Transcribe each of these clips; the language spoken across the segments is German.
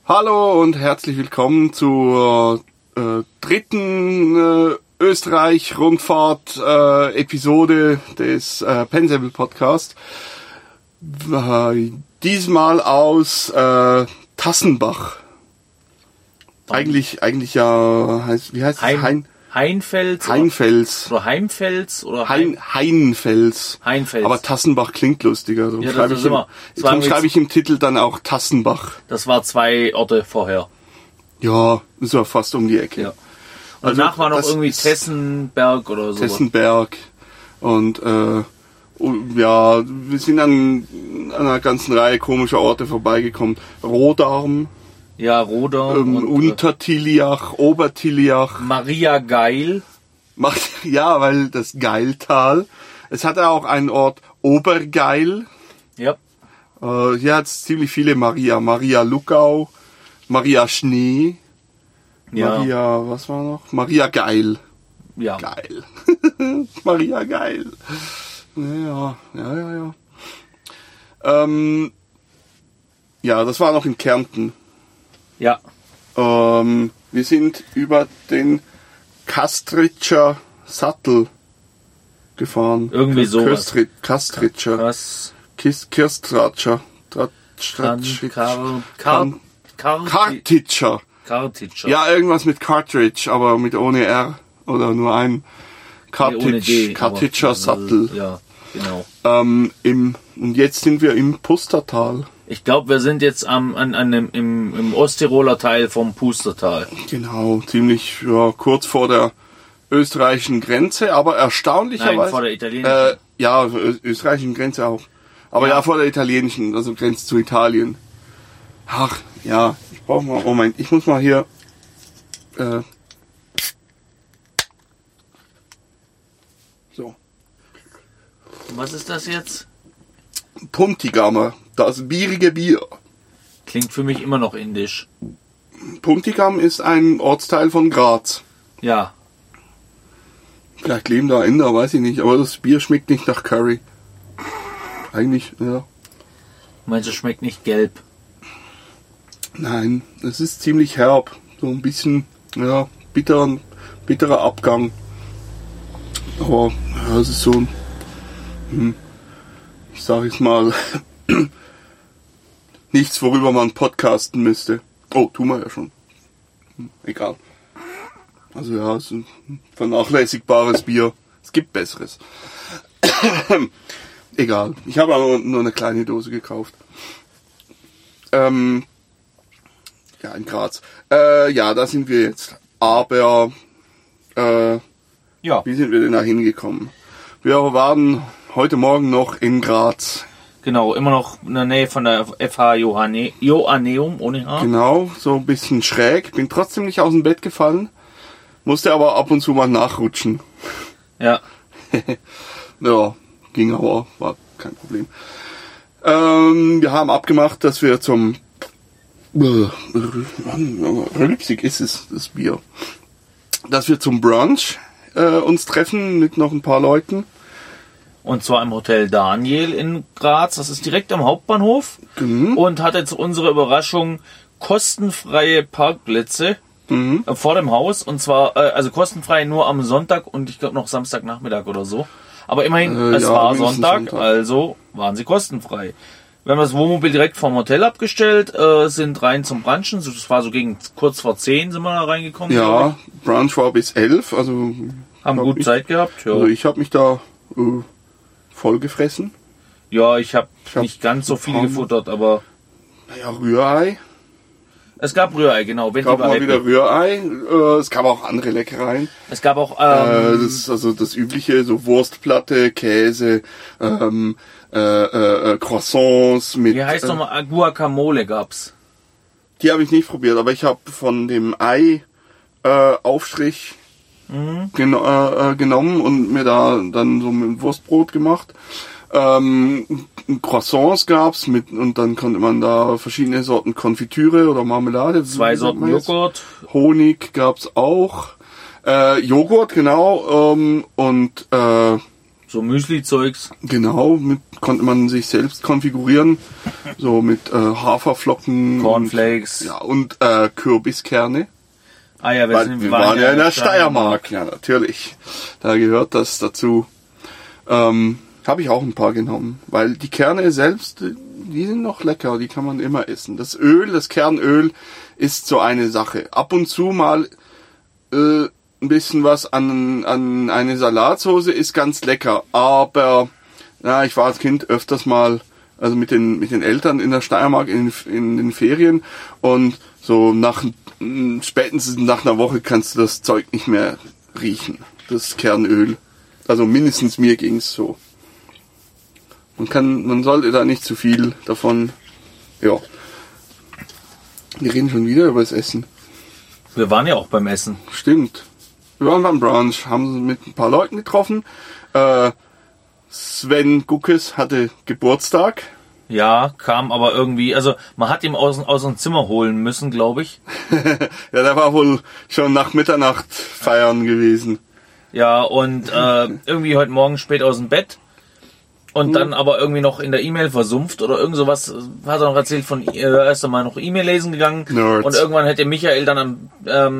Hallo und herzlich willkommen zur dritten Österreich-Rundfahrt-Episode des Pensäbel Podcast. Diesmal aus Tassenbach. Eigentlich ja heißt, wie heißt es? Heinfels. Oder Heimfels oder Heinfels. Aber Tassenbach klingt lustiger. So ja, schreibe ich im Titel dann auch Tassenbach. Das war 2 Orte vorher. Ja, ist ja fast um die Ecke. Ja. Und danach war noch irgendwie Tessenberg oder so. Tessenberg. Und ja, wir sind an einer ganzen Reihe komischer Orte vorbeigekommen. Rodarm. Ja, Rodarm. Untertiliach, Obertiliach. Maria Geil. Ja, weil das Geiltal. Es hat auch einen Ort Obergeil. Ja. Hier hat es ziemlich viele Maria. Maria Luckau, Maria Schnee. Ja. Maria, was war noch? Maria Geil. Ja. Geil. Maria Geil. Ja. Ja, das war noch in Kärnten. Ja. Wir sind über den Kastritscher Sattel gefahren. Irgendwie so. Kastritscher. Kirstratscher. Kartitscher. Ja, irgendwas mit Cartridge, aber mit ohne R oder nur ein Kartitscher Sattel. Ja, genau. Und jetzt sind wir im Pustertal. Ich glaube, wir sind jetzt im Osttiroler Teil vom Pustertal. Genau, ziemlich kurz vor der österreichischen Grenze, aber erstaunlicherweise... Nein, vor der italienischen. Ja, österreichischen Grenze auch. Aber ja, vor der italienischen, also Grenze zu Italien. Ach, ja, ich brauche mal... Moment, ich muss mal hier... So. Was ist das jetzt? Puntigammer, das bierige Bier. Klingt für mich immer noch indisch. Puntigam ist ein Ortsteil von Graz. Ja. Vielleicht leben da Inder, weiß ich nicht, aber das Bier schmeckt nicht nach Curry. Eigentlich, ja. Meinst du, schmeckt nicht gelb? Nein, es ist ziemlich herb. So ein bisschen, ja, bitterer Abgang. Aber, ja, es ist so ein, ich sage jetzt mal, nichts, worüber man podcasten müsste. Oh, tun wir ja schon. Egal. Also ja, es ist ein vernachlässigbares Bier. Es gibt Besseres. Egal. Ich habe aber nur eine kleine Dose gekauft. Ja, in Graz. Ja, da sind wir jetzt. Aber, ja. Wie sind wir denn da hingekommen? Wir waren heute Morgen noch in Graz. Genau, immer noch in der Nähe von der FH Joanneum, ohne H. Genau, so ein bisschen schräg. Bin trotzdem nicht aus dem Bett gefallen. Musste aber ab und zu mal nachrutschen. Ja. Ja, ging aber, war kein Problem. Wir haben abgemacht, dass wir zum... Rülpsig ist es, das Bier. Dass wir zum Brunch uns treffen mit noch ein paar Leuten. Und zwar im Hotel Daniel in Graz. Das ist direkt am Hauptbahnhof. Mhm. Und hatte zu unserer Überraschung kostenfreie Parkplätze vor dem Haus. Und zwar also kostenfrei nur am Sonntag und ich glaube noch Samstagnachmittag oder so. Aber immerhin, es war Sonntag, also waren sie kostenfrei. Wir haben das Wohnmobil direkt vom Hotel abgestellt, sind rein zum Brunchen. Das war so gegen kurz vor 10 sind wir da reingekommen. Ja, Brunch war bis 11, also... Haben gut Zeit gehabt, ja. Also ich habe mich da voll gefressen. Ja, ich hab nicht ganz so viel gefuttert, aber... Naja, Rührei. Es gab Rührei, genau. Es gab mal wieder Rührei. Es gab auch andere Leckereien. Es gab auch... das ist also das übliche, so Wurstplatte, Käse, Croissants mit... Wie heißt nochmal? Guacamole gab's. Die habe ich nicht probiert, aber ich habe von dem Ei Aufstrich genommen und mir da dann so mit Wurstbrot gemacht. Croissants gab's mit und dann konnte man da verschiedene Sorten Konfitüre oder Marmelade. 2 Sorten Joghurt. Honig gab's auch. Joghurt, genau. Und So Müsli-Zeugs. Genau, konnte man sich selbst konfigurieren. So mit Haferflocken. Cornflakes. Und Kürbiskerne. Ah ja, wir waren ja in der Steiermark. Ja, natürlich. Da gehört das dazu. Habe ich auch ein paar genommen. Weil die Kerne selbst, die sind noch lecker. Die kann man immer essen. Das Kernöl ist so eine Sache. Ab und zu mal ein bisschen was an eine Salatsauce ist ganz lecker, aber ich war als Kind öfters mal, also mit den Eltern in der Steiermark in den Ferien, und so spätestens nach einer Woche kannst du das Zeug nicht mehr riechen, das Kernöl. Also mindestens mir ging's so. Man sollte da nicht zu viel davon, ja. Wir reden schon wieder über das Essen. Wir waren ja auch beim Essen. Stimmt. Wir waren beim Brunch, haben uns mit ein paar Leuten getroffen. Sven Guckes hatte Geburtstag. Ja, kam aber irgendwie, also man hat ihn aus dem Zimmer holen müssen, glaube ich. Ja, der war wohl schon nach Mitternacht feiern gewesen. Ja, und irgendwie heute Morgen spät aus dem Bett. Und dann aber irgendwie noch in der E-Mail versumpft oder irgend sowas, hat er noch erzählt von, erst einmal noch E-Mail lesen gegangen. Nerds. Und irgendwann hätte Michael dann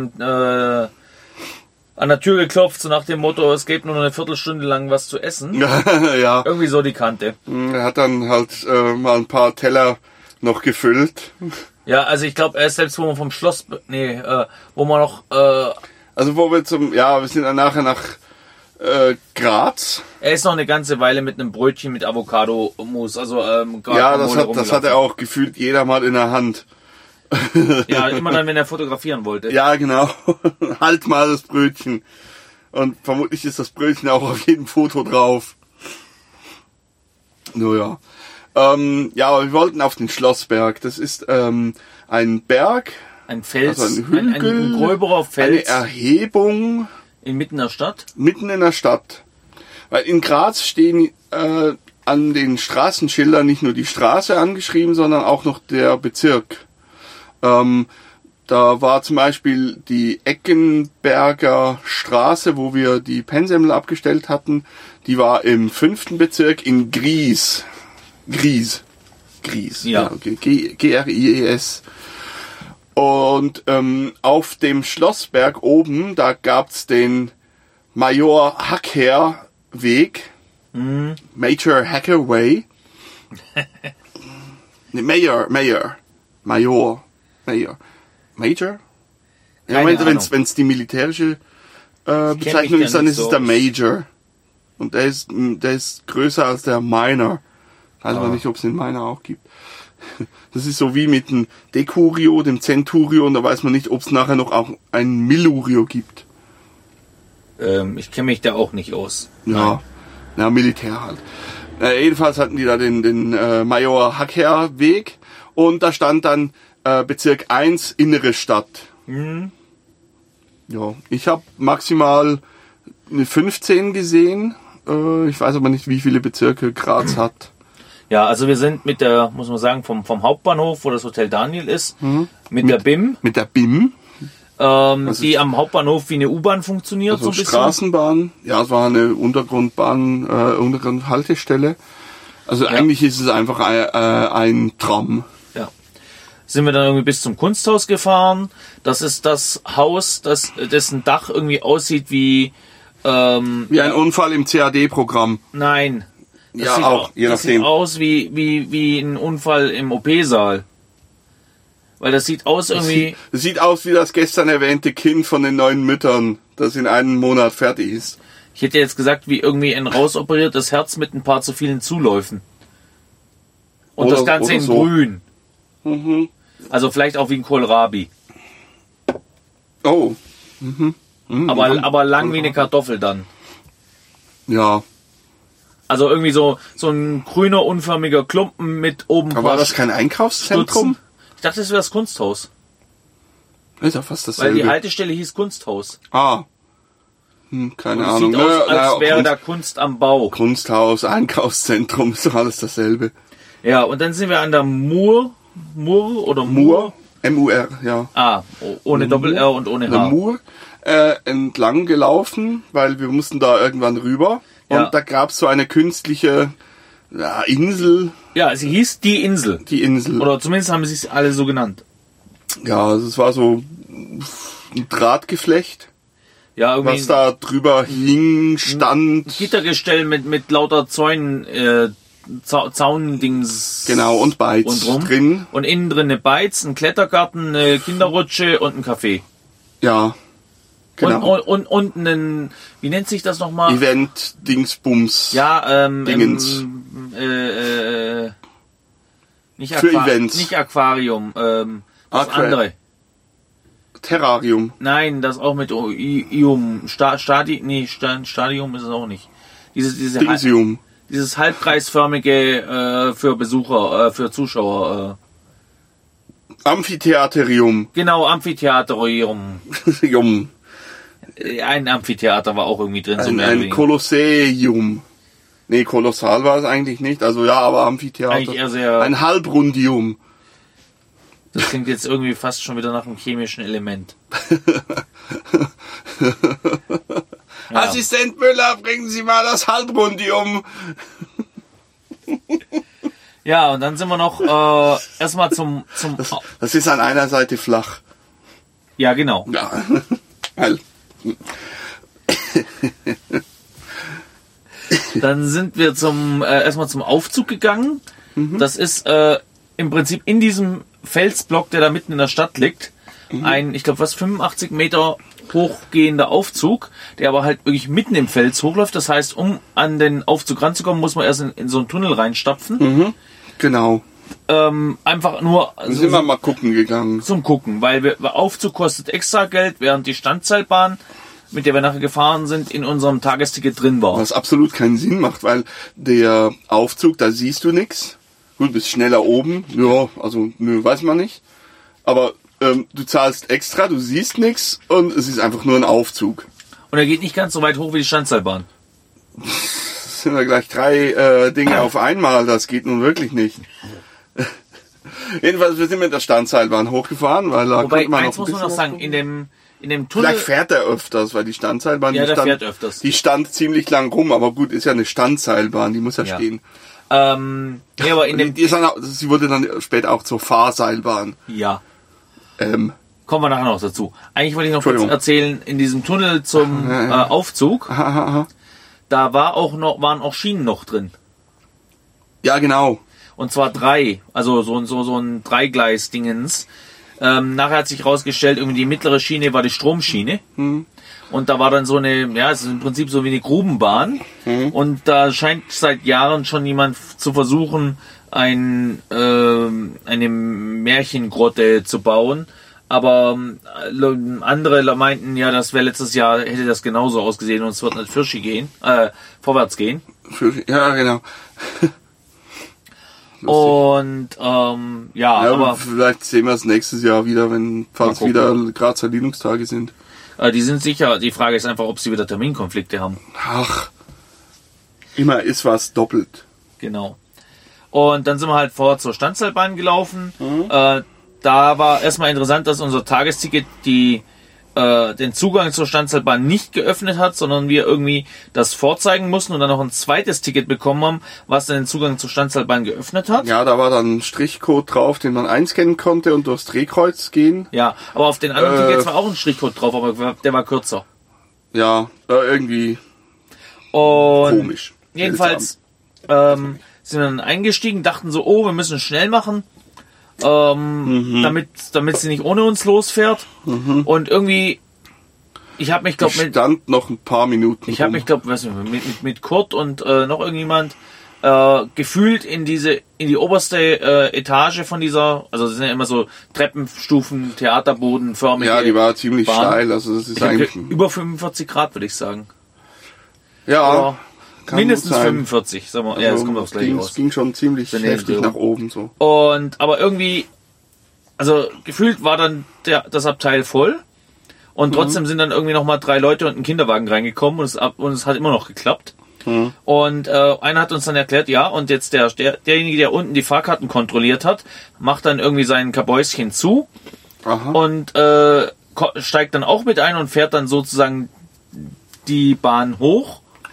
an der Tür geklopft, so nach dem Motto, es gibt nur noch eine Viertelstunde lang was zu essen. Ja. Irgendwie so die Kante. Er hat dann halt mal ein paar Teller noch gefüllt. Ja, also ich glaube, er ist selbst, wo wir vom Schloss, wo wir noch... also wo wir wir sind dann nachher nach Graz. Er ist noch eine ganze Weile mit einem Brötchen mit Avocado-Mousse, also das hat er auch gefühlt jeder mal in der Hand. Ja, immer dann, wenn er fotografieren wollte. Ja, genau. Halt mal das Brötchen. Und vermutlich ist das Brötchen auch auf jedem Foto drauf. Naja. Aber wir wollten auf den Schlossberg. Das ist ein Berg. Ein Fels. Also ein Hügel. Ein gröberer Fels. Eine Erhebung. Mitten in der Stadt? Mitten in der Stadt. Weil in Graz stehen an den Straßenschildern nicht nur die Straße angeschrieben, sondern auch noch der Bezirk. Da war zum Beispiel die Eckenberger Straße, wo wir die Pennsemmel abgestellt hatten. Die war im 5. Bezirk in Gries. Gries. Ja. G-R-I-E-S. Und auf dem Schlossberg oben, da gab's den Major Hacker Weg. Major Hacker Way. Major. Ja, wenn es die militärische Bezeichnung ist, dann ist es der Major. Und der ist größer als der Minor. Weiß aber nicht, ob es den Minor auch gibt. Das ist so wie mit dem Decurio, dem Centurio, und da weiß man nicht, ob es nachher noch auch ein Millurio gibt. Ich kenne mich da auch nicht aus. Ja, Militär halt. Jedenfalls hatten die da den Major Hacker Weg, und da stand dann Bezirk 1, innere Stadt. Mhm. Ja, ich habe maximal eine 15 gesehen. Ich weiß aber nicht, wie viele Bezirke Graz hat. Ja, also wir sind mit der, muss man sagen, vom Hauptbahnhof, wo das Hotel Daniel ist, mit der BIM. Mit der BIM. Die am Hauptbahnhof wie eine U-Bahn funktioniert, Also so ein bisschen. Straßenbahn. Ja, es war eine Untergrundhaltestelle. Also eigentlich ist es einfach ein Tram. Ja. Sind wir dann irgendwie bis zum Kunsthaus gefahren. Das ist das Haus, dessen Dach irgendwie aussieht wie ein Unfall im CAD-Programm. Nein. Ja, auch, je nachdem. Das sieht aus wie ein Unfall im OP-Saal. Weil das sieht aus irgendwie... Das sieht aus wie das gestern erwähnte Kind von den 9 Müttern, das in einem Monat fertig ist. Ich hätte jetzt gesagt, wie irgendwie ein rausoperiertes Herz mit ein paar zu vielen Zuläufen. Und das Ganze in so. grün. Mhm. Also vielleicht auch wie ein Kohlrabi. Oh. Mhm. Aber lang wie eine Kartoffel dann. Ja. Also irgendwie so ein grüner, unförmiger Klumpen mit oben... Aber war das kein Einkaufszentrum? Stutzen. Ich dachte, das wäre das Kunsthaus. Ist ja fast dasselbe. Weil die Haltestelle hieß Kunsthaus. Keine Und Ahnung. Sieht aus, als wäre da Kunst am Bau. Kunsthaus, Einkaufszentrum, ist doch alles dasselbe. Ja, und dann sind wir an der Mur. M-U-R, ja. Ohne Doppel-R und ohne H. Der Mur entlang gelaufen, weil wir mussten da irgendwann rüber. Und da gab es so eine künstliche Insel. Ja, sie hieß die Insel. Die Insel. Oder zumindest haben sie es alle so genannt. Ja, also es war so ein Drahtgeflecht. Ja, irgendwie was da drüber hing, stand. Ein Gittergestell mit lauter Zäunen, Zaundings. Genau, und Beiz drin. Und innen drin eine Beiz, ein Klettergarten, eine Kinderrutsche und ein Café. Ja, genau. Und ein, wie nennt sich das nochmal? Event-Dingsbums. Ja, Dingens. Nicht für Events. Nicht Aquarium, das andere. Terrarium. Nein, das auch mit Ium. Stadium ist es auch nicht. Dieses halbkreisförmige für Besucher, für Zuschauer. Amphitheaterium. Genau, Amphitheaterium. Ein Amphitheater war auch irgendwie drin. Ein Kolosseum. Nee, kolossal war es eigentlich nicht. Also ja, aber Amphitheater. Eigentlich eher sehr... Ein Halbrundium. Das klingt jetzt irgendwie fast schon wieder nach einem chemischen Element. Ja. Assistent Müller, bringen Sie mal das Halbrundium. Ja, und dann sind wir noch erstmal zum das ist an einer Seite flach. Ja, genau. Ja. Dann sind wir erstmal zum Aufzug gegangen. Mhm. Das ist im Prinzip in diesem Felsblock, der da mitten in der Stadt liegt, ein, ich glaube, 85 Meter hochgehender Aufzug, der aber halt wirklich mitten im Fels hochläuft. Das heißt, um an den Aufzug ranzukommen, muss man erst in so einen Tunnel reinstapfen. Mhm. Genau. Einfach nur... sind wir mal gucken gegangen. Zum Gucken, weil der Aufzug kostet extra Geld, während die Standseilbahn, mit der wir nachher gefahren sind, in unserem Tagesticket drin war. Was absolut keinen Sinn macht, weil der Aufzug, da siehst du nichts. Gut, bist schneller oben. Ja, also weiß man nicht. Aber du zahlst extra, du siehst nichts und es ist einfach nur ein Aufzug. Und er geht nicht ganz so weit hoch wie die Standseilbahn. Das sind ja gleich 3 Dinge auf einmal, das geht nun wirklich nicht. Jedenfalls, wir sind mit der Standseilbahn hochgefahren, weil da wobei, konnte man eins muss man noch sagen, in dem Tunnel... Vielleicht fährt er öfters, weil die Standseilbahn... Ja, fährt öfters. Die stand ziemlich lang rum, aber gut, ist ja eine Standseilbahn, die muss ja stehen. Ja, aber sie wurde dann später auch zur Fahrseilbahn. Ja. Kommen wir nachher noch dazu. Eigentlich wollte ich noch kurz erzählen, in diesem Tunnel zum Aufzug, da waren auch Schienen noch drin. Ja, genau. Und zwar 3, also so ein Dreigleis-Dingens. Nachher hat sich herausgestellt, irgendwie die mittlere Schiene war die Stromschiene. Und da war dann so eine, es ist im Prinzip so wie eine Grubenbahn. Und da scheint seit Jahren schon jemand zu versuchen, eine Märchengrotte zu bauen. Aber andere meinten, ja, das wäre letztes Jahr, hätte das genauso ausgesehen und es wird nicht vorwärts gehen. Ja, genau. Und aber vielleicht sehen wir es nächstes Jahr wieder, falls wieder Grazer Linux-Tage sind. Die sind sicher. Die Frage ist einfach, ob sie wieder Terminkonflikte haben. Ach, immer ist was doppelt. Genau. Und dann sind wir halt vor zur Standseilbahn gelaufen. Da war erstmal interessant, dass unser Tagesticket den Zugang zur Standseilbahn nicht geöffnet hat, sondern wir irgendwie das vorzeigen mussten und dann noch ein zweites Ticket bekommen haben, was dann den Zugang zur Standseilbahn geöffnet hat. Ja, da war dann ein Strichcode drauf, den man einscannen konnte und durchs Drehkreuz gehen. Ja, aber auf den anderen Tickets war auch ein Strichcode drauf, aber der war kürzer. Ja, irgendwie und komisch. Jedenfalls sind wir dann eingestiegen, dachten so, wir müssen schnell machen. Damit sie nicht ohne uns losfährt. Und irgendwie, ich habe mich, stand noch ein paar Minuten. Ich habe mich, mit Kurt und noch irgendjemand gefühlt in die oberste Etage von dieser, also das sind ja immer so Treppenstufen, Theaterbodenförmige. Ja, die war ziemlich steil, also das ist eigentlich über 45 Grad, würde ich sagen. Ja. Mindestens 45, sagen wir. Also, das kommt aufs Gleiche raus. Es ging schon ziemlich heftig nach oben so. Aber irgendwie, also gefühlt war dann das Abteil voll und trotzdem sind dann irgendwie nochmal 3 Leute und ein Kinderwagen reingekommen und es hat immer noch geklappt. Und einer hat uns dann erklärt, und jetzt derjenige, der unten die Fahrkarten kontrolliert hat, macht dann irgendwie sein Kabäuschen zu und steigt dann auch mit ein und fährt dann sozusagen die Bahn hoch.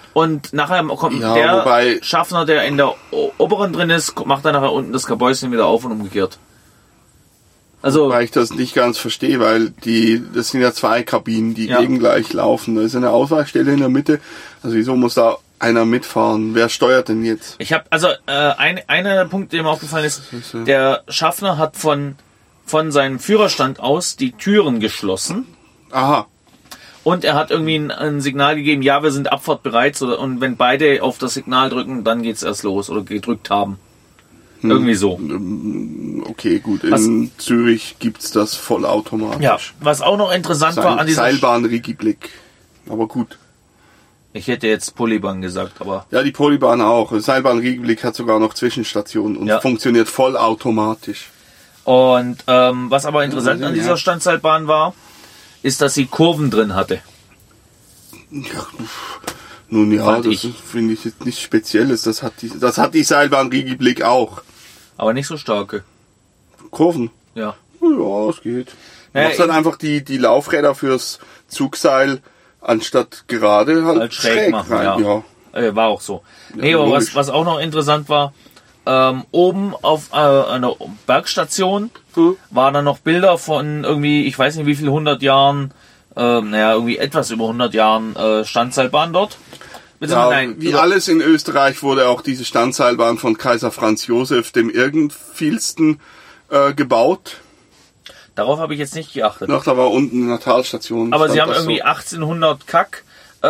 Und nachher kommt Ja, der wobei- Schaffner, der in der oberen drin ist, macht dann nachher unten das Kabäuschen wieder auf und umgekehrt. Also, Weil ich das nicht ganz verstehe, weil das sind ja 2 Kabinen, die Ja. gegengleich laufen. Da ist eine Ausweichstelle in der Mitte. Also wieso muss da einer mitfahren? Wer steuert denn jetzt? ich habe einer Punkt, der mir aufgefallen ist, ist, der Schaffner hat von seinem Führerstand aus die Türen geschlossen. Aha. Und er hat irgendwie ein Signal gegeben, ja, wir sind abfahrtbereit. Und wenn beide auf das Signal drücken, dann geht's erst los oder gedrückt haben. Irgendwie so. Okay, gut. In Zürich gibt's das vollautomatisch. Ja, was auch noch interessant war an dieser... Seilbahn-Rigiblick. Aber gut. Ich hätte jetzt Polybahn gesagt, aber... Ja, die Polybahn auch. Seilbahn-Rigiblick hat sogar noch Zwischenstationen und Ja. funktioniert vollautomatisch. Und was aber interessant an dieser Standseilbahn war, ist, dass sie Kurven drin hatte. Ja, nun ja, Fand das ich. finde ich jetzt nichts Spezielles. Das hat die Seilbahn-Rigiblick auch. Aber nicht so starke. Kurven. Ja. Ja, es geht. Du Ja, machst dann einfach die Laufräder fürs Zugseil anstatt gerade halt schräg machen, rein. ja. War auch so. Nee, Ja, aber logisch. was auch noch interessant war, oben auf einer Bergstation waren dann noch Bilder von irgendwie, ich weiß nicht wie viel 100 Jahren, irgendwie etwas über 100 Jahren Standseilbahn dort. Ja, Nein, wie alles in Österreich wurde auch diese Standseilbahn von Kaiser Franz Josef dem Irgendvielsten gebaut. darauf habe ich jetzt nicht geachtet. Ach, da war unten eine Talstation. Aber sie stand haben das irgendwie so. 1800 Kack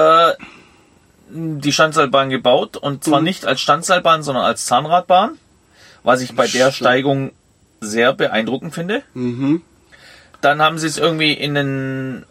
die Standseilbahn gebaut und zwar nicht als Standseilbahn, sondern als Zahnradbahn, was ich bei der Steigung sehr beeindruckend finde. Mhm. Dann haben sie es irgendwie in den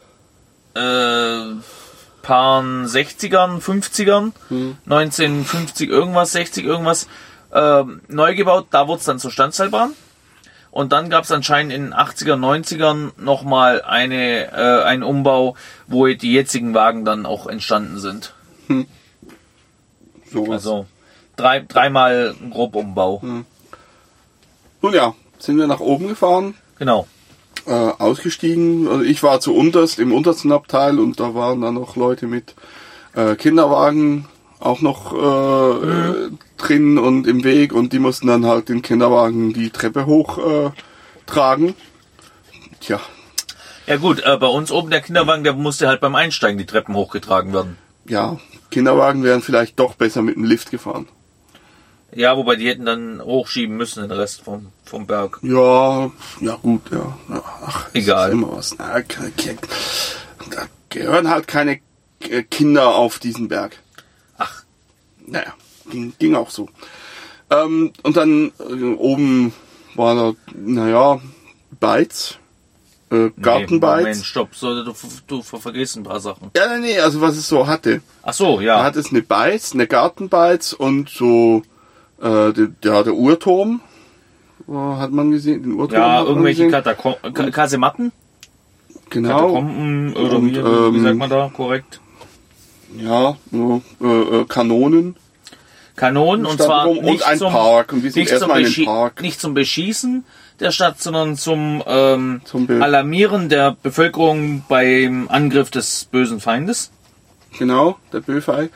Paaren 60ern, 50ern, 1950 irgendwas, 60 irgendwas neu gebaut. Da wurde es dann zur Standseilbahn. Und dann gab es anscheinend in den 80er, 90ern nochmal einen Umbau, wo die jetzigen Wagen dann auch entstanden sind. Sowas. Also dreimal grob Umbau. Nun ja, sind wir nach oben gefahren, Genau. ausgestiegen. Also ich war im untersten Abteil und da waren dann noch Leute mit Kinderwagen auch noch drin und im Weg und die mussten dann halt den Kinderwagen die Treppe hoch tragen. Tja, Ja gut, bei uns oben der Kinderwagen, der musste halt beim Einsteigen die Treppen hochgetragen werden. ja, Kinderwagen wären vielleicht doch besser mit dem Lift gefahren. Ja, wobei die hätten dann hochschieben müssen den Rest vom Berg. Ja, gut, ja. Ach, Egal. Ist immer was. Na, da gehören halt keine Kinder auf diesen Berg. Ach. Naja, ging auch so. Und dann oben war da, Beiz, Gartenbeiz. Moment, stopp, so, du vergisst ein paar Sachen. Ja, nee, also was es so hatte. Ach so, Da ja. hat es eine Beiz, eine Gartenbeiz und so der Uhrturm. Hat man gesehen, den Uhrturm. Ja, hat man irgendwelche gesehen. Kasematten? Genau. Katakomben oder Und, wie sagt man da korrekt? Ja, Kanonen. Kanonen und Stadt zwar rum nicht und ein zum, Park. Und wir sind nicht, zum erstmal in den Park. nicht zum Beschießen der Stadt, sondern zum Bild. Alarmieren der Bevölkerung beim Angriff des bösen Feindes. Genau, der Böfei.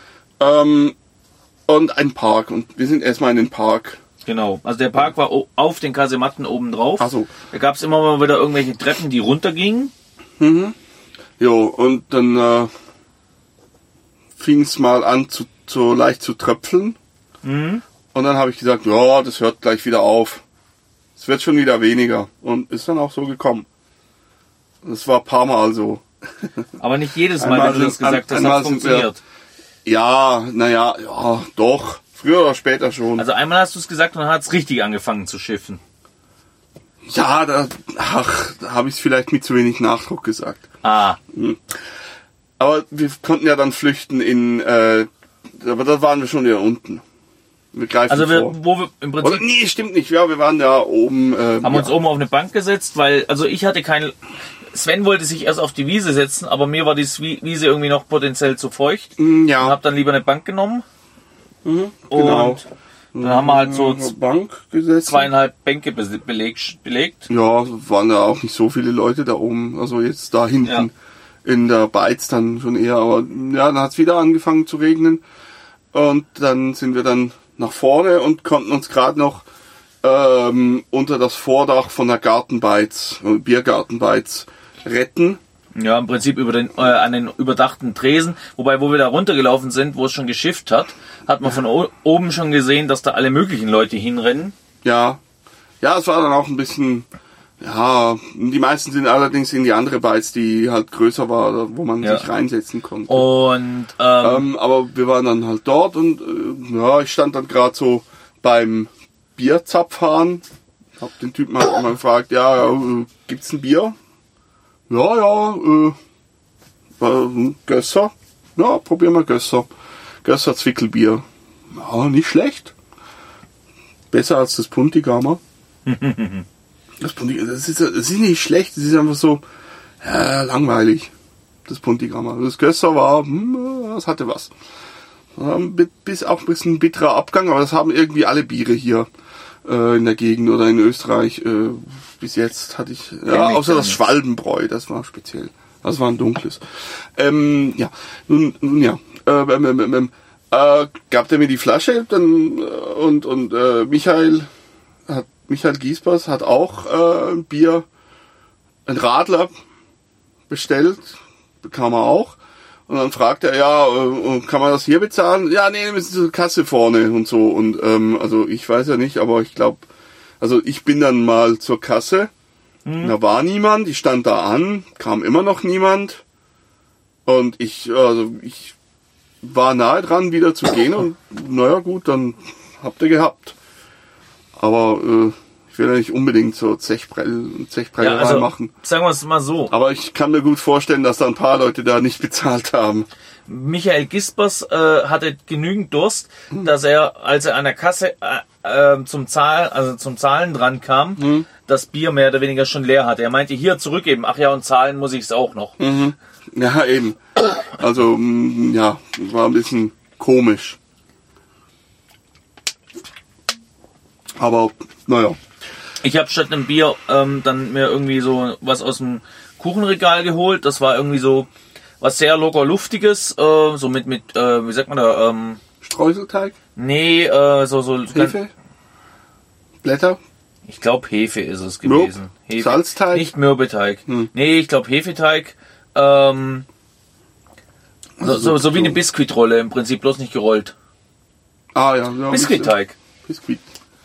Und ein Park. Und wir sind erstmal in den Park. Genau, also der Park war auf den Kasematten oben drauf. Ach so. Da gab es immer mal wieder irgendwelche Treppen, die runtergingen. Jo, und dann fing es mal an so leicht zu tröpfeln. Und dann habe ich gesagt, ja, das hört gleich wieder auf. Es wird schon wieder weniger. Und ist dann auch so gekommen. Das war ein paar Mal so. Aber nicht jedes Mal, Einmal wenn du das sind- gesagt hast, einmal hat sind funktioniert. Ja, ja, doch. Früher oder später schon. Also einmal hast du es gesagt und dann hat es richtig angefangen zu schiffen. Ja, da habe ich es vielleicht mit zu wenig Nachdruck gesagt. Ah, Aber wir konnten ja dann flüchten aber da waren wir schon wieder unten. Wir greifen also vor. wo wir im Oder, Prinzip nee, stimmt nicht. Ja, wir waren ja oben. haben uns oben auf eine Bank gesetzt, weil, also ich hatte keine, Sven wollte sich erst auf die Wiese setzen, aber mir war die Wiese irgendwie noch potenziell zu feucht. Und Ja, hab dann lieber eine Bank genommen. genau. Und dann haben wir halt so Auf der Bank gesessen. 2,5 Bänke belegt. Ja, waren ja auch nicht so viele Leute da oben. Also jetzt da hinten in der Beiz dann schon eher. Aber ja, dann hat es wieder angefangen zu regnen. Und dann sind wir dann nach vorne und konnten uns gerade noch unter das Vordach von der Gartenbeiz, Biergartenbeiz retten. Ja, im Prinzip über an den überdachten Tresen. Wobei, wo wir da runtergelaufen sind, wo es schon geschifft hat man von oben schon gesehen, dass da alle möglichen Leute hinrennen. Ja, es war dann auch ein bisschen, ja, die meisten sind allerdings in die andere Beiz, die halt größer war, wo man sich reinsetzen konnte. Und aber wir waren dann halt dort und ich stand dann gerade so beim Bierzapfhahn, hab den Typen halt mal gefragt, gibt's ein Bier? Gösser? Ja, probier mal Gösser. Gösser Zwickelbier. Ja, nicht schlecht. Besser als das Puntigamer. Das ist nicht schlecht, das ist einfach so langweilig. Das Puntigamer. Das Gösser war, das hatte was. Bis auch ein bisschen bitterer Abgang, aber das haben irgendwie alle Biere hier in der Gegend oder in Österreich. Bis jetzt hatte ich, außer das Schwalbenbräu, das war speziell. Das war ein dunkles. Gab der mir die Flasche dann und Michael Giespers hat auch ein Bier, ein Radler bestellt, bekam er auch. Und dann fragte er, kann man das hier bezahlen? Ja, nee, wir müssen zur Kasse vorne und so. Und also ich weiß ja nicht, aber ich glaube, also ich bin dann mal zur Kasse. Da war niemand, ich stand da an, kam immer noch niemand. Und ich war nahe dran, wieder zu gehen. Und naja gut, dann habt ihr gehabt. Aber ich will ja nicht unbedingt so Zechprellerei machen. Sagen wir es mal so. Aber ich kann mir gut vorstellen, dass da ein paar Leute da nicht bezahlt haben. Michael Gispers hatte genügend Durst, dass er, als er an der Kasse zum Zahlen dran kam, das Bier mehr oder weniger schon leer hatte. Er meinte, hier zurückgeben. Ach ja, und zahlen muss ich es auch noch. Mhm. Ja, eben. Also, war ein bisschen komisch. Aber, naja. Ich habe statt einem Bier dann mir irgendwie so was aus dem Kuchenregal geholt. Das war irgendwie so was sehr locker Luftiges, so mit wie sagt man da? Streuselteig? Nee, so Hefe? Blätter? Ich glaube Hefe ist es gewesen. Hefe. Salzteig? Nicht Mürbeteig. Nee, ich glaube Hefeteig. So wie eine Biskuitrolle im Prinzip, bloß nicht gerollt. Ah ja. Biskuitteig. Biskuit.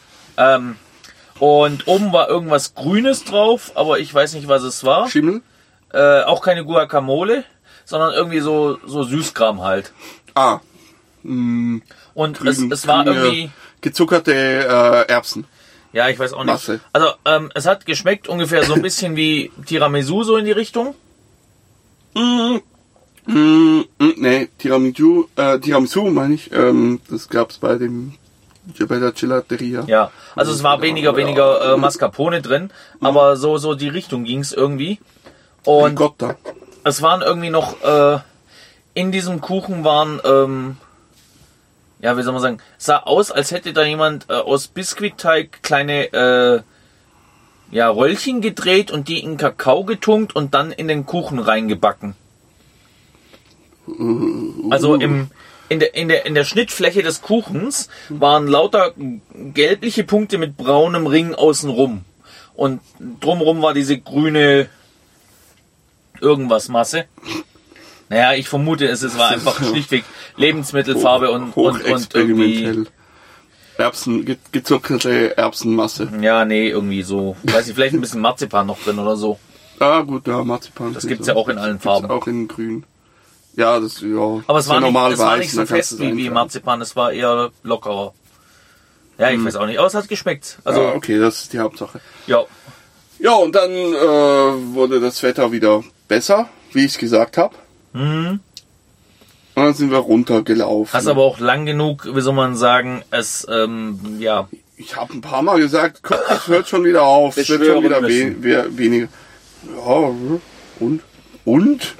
Und oben war irgendwas Grünes drauf, aber ich weiß nicht, was es war. Schimmel? Auch keine Guacamole, sondern irgendwie so Süßkram halt. Und es war irgendwie gezuckerte Erbsen. Ja, ich weiß auch nicht. Masse. Also es hat geschmeckt ungefähr so ein bisschen wie Tiramisu, so in die Richtung. Nee, Tiramisu meine ich. Das gab's bei der Gelateria. Ja, also es war weniger Mascarpone drin, aber so die Richtung ging's irgendwie. Und Ricotta. Es waren irgendwie noch in diesem Kuchen waren wie soll man sagen, sah aus, als hätte da jemand aus Biskuitteig kleine Röllchen gedreht und die in Kakao getunkt und dann in den Kuchen reingebacken. Also in der Schnittfläche des Kuchens waren lauter gelbliche Punkte mit braunem Ring außenrum. Und drumrum war diese grüne Masse. Naja, ich vermute, es war einfach schlichtweg Lebensmittelfarbe und irgendwie gezuckerte Erbsenmasse. Ja, nee, irgendwie so. Weiß ich, vielleicht ein bisschen Marzipan noch drin oder so. Ah, gut, ja, Marzipan. Das gibt's ja auch in allen Farben. Auch in grün. Ja, aber es war nicht so fest wie Marzipan, es war eher lockerer. Ja, ich weiß auch nicht, aber es hat geschmeckt. Also, okay, das ist die Hauptsache. Ja. Ja, und dann wurde das Wetter wieder besser, wie ich es gesagt habe. Und dann sind wir runtergelaufen. Hast aber auch lang genug, wie soll man sagen, Ich habe ein paar Mal gesagt, guck, es hört schon wieder auf, es wird schon wieder weniger. Ja, und?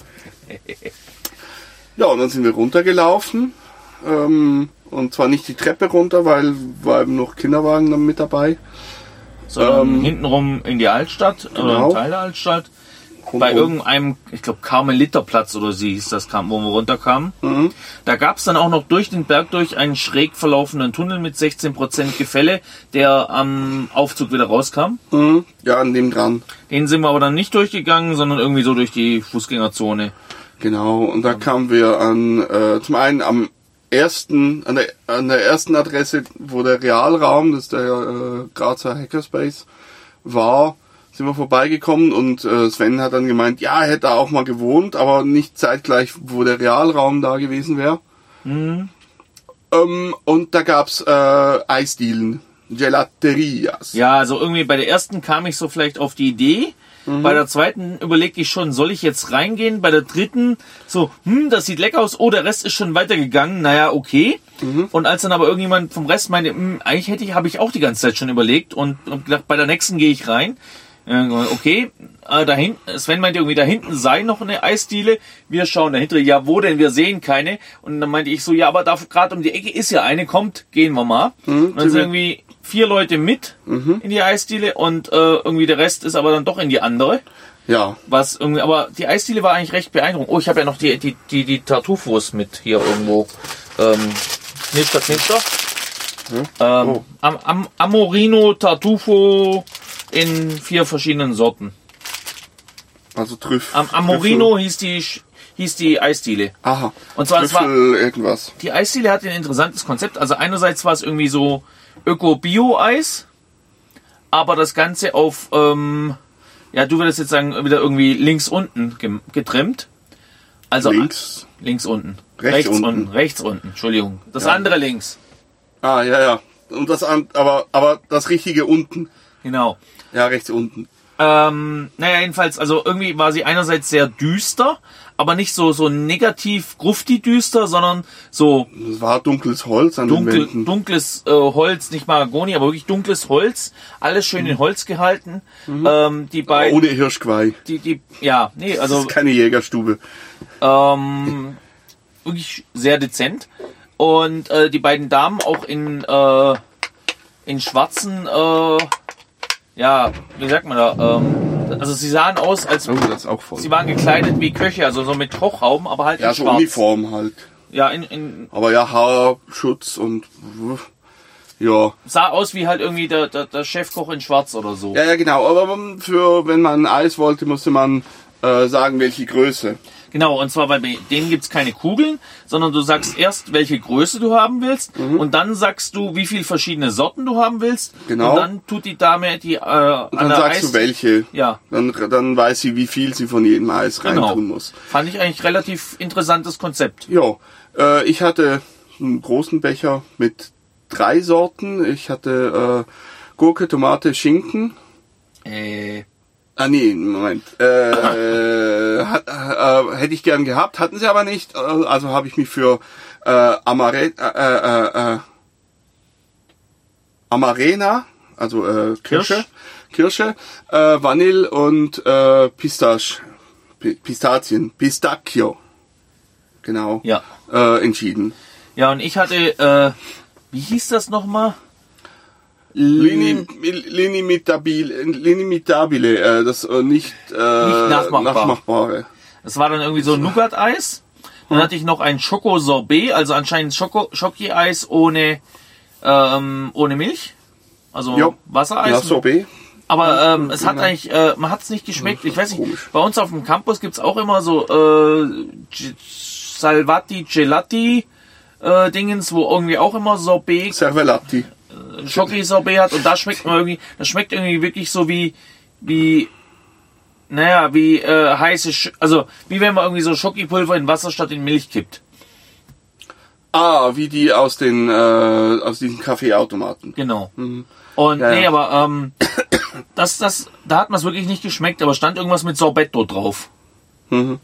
Ja, und dann sind wir runtergelaufen. Und zwar nicht die Treppe runter, weil war eben noch Kinderwagen dann mit dabei. Sondern hintenrum in die Altstadt, oder einen Teil der Altstadt. bei irgendeinem, ich glaube Karmeliterplatz oder sie hieß das, wo wir runterkamen. Da gab es dann auch noch durch den Berg durch einen schräg verlaufenden Tunnel mit 16% Gefälle, der am Aufzug wieder rauskam. Ja, an dem dran. Den sind wir aber dann nicht durchgegangen, sondern irgendwie so durch die Fußgängerzone. Genau, und da kamen wir an, zum einen an der ersten Adresse, wo der Realraum, das ist der Grazer Hackerspace, war, sind wir vorbeigekommen und Sven hat dann gemeint, ja, er hätte auch mal gewohnt, aber nicht zeitgleich, wo der Realraum da gewesen wäre. Und da gab's Eisdielen, Gelaterias. Ja, also irgendwie bei der ersten kam ich so vielleicht auf die Idee. Bei der zweiten überlegte ich schon, soll ich jetzt reingehen? Bei der dritten so, das sieht lecker aus. Oh, der Rest ist schon weitergegangen. Naja, okay. Und als dann aber irgendjemand vom Rest meinte, eigentlich habe ich auch die ganze Zeit schon überlegt und gedacht, bei der nächsten gehe ich rein. Okay, Sven meinte irgendwie, da hinten sei noch eine Eisdiele. Wir schauen dahinter, ja, wo denn? Wir sehen keine. Und dann meinte ich so, ja, aber da gerade um die Ecke ist ja eine, kommt, gehen wir mal. Und dann sind irgendwie 4 Leute mit in die Eisdiele und irgendwie der Rest ist aber dann doch in die andere. Ja. Was irgendwie, aber die Eisdiele war eigentlich recht beeindruckend. Oh, ich habe ja noch die Tartufos mit hier irgendwo. Knipster. Amorino Tartufo in 4 verschiedenen Sorten. Also Amorino hieß die Eisdiele. Aha. Und zwar Trüffel, irgendwas. Die Eisdiele hatte ein interessantes Konzept. Also einerseits war es irgendwie so Öko-Bio-Eis, aber das Ganze auf, ja, du würdest jetzt sagen, wieder irgendwie links unten getrimmt. Also links unten. Rechts unten. Rechts unten, Entschuldigung. Das andere links. Ah, ja. Und aber das richtige unten. Genau. Ja, rechts unten. Naja, jedenfalls, also irgendwie war sie einerseits sehr düster, aber nicht so negativ grufti düster, sondern so es war dunkles Holz an den Wänden. Dunkles Holz, nicht Mahagoni, aber wirklich dunkles Holz, alles schön in Holz gehalten. Die beiden ohne Hirschgeweih. Ja, nee, also das ist keine Jägerstube. wirklich sehr dezent. Und die beiden Damen auch in schwarzen ja, wie sagt man da? Also sie sahen aus, als das ist auch voll. Sie waren gekleidet wie Köche, also so mit Kochhauben, aber halt ja, in so schwarz. Uniform halt. Ja, aber ja, Haarschutz und ja. Sah aus wie halt irgendwie der Chefkoch in schwarz oder so. Ja, genau. Aber wenn man Eis wollte, musste man sagen, welche Größe. Genau, und zwar bei denen gibt's keine Kugeln, sondern du sagst erst, welche Größe du haben willst und dann sagst du, wie viele verschiedene Sorten du haben willst. Genau. Und dann tut die Dame die und dann sagst du welche. Ja. Dann weiß sie, wie viel sie von jedem Eis reintun muss. Fand ich eigentlich relativ interessantes Konzept. Ja, ich hatte einen großen Becher mit 3 Sorten. Ich hatte Gurke, Tomate, Schinken. Nee, Moment. Hätte ich gern gehabt, hatten sie aber nicht. Also habe ich mich für Amarena, also Kirsche, Vanille und Pistachio, genau, ja. Entschieden. Ja, und ich hatte, wie hieß das nochmal? Linimitabile, das nicht nachmachbare. Das war dann irgendwie so ein Nougat-Eis. Dann hatte ich noch ein Schoko-Sorbet, also anscheinend Schoki-Eis ohne Milch. Also Wassereis. Ja, Sorbet. Aber es hat eigentlich, man hat es nicht geschmeckt. Ich weiß nicht, komisch. Bei uns auf dem Campus gibt's auch immer so Salvati, Gelati Dingens, wo irgendwie auch immer Sorbet. Servelati. Schoki-Sorbet hat und das schmeckt irgendwie wirklich so wie heiße, also wie wenn man irgendwie so Schokipulver in Wasser statt in Milch kippt. Wie die aus diesen Kaffeeautomaten. Genau. Und aber da hat man es wirklich nicht geschmeckt, aber stand irgendwas mit Sorbetto drauf. Und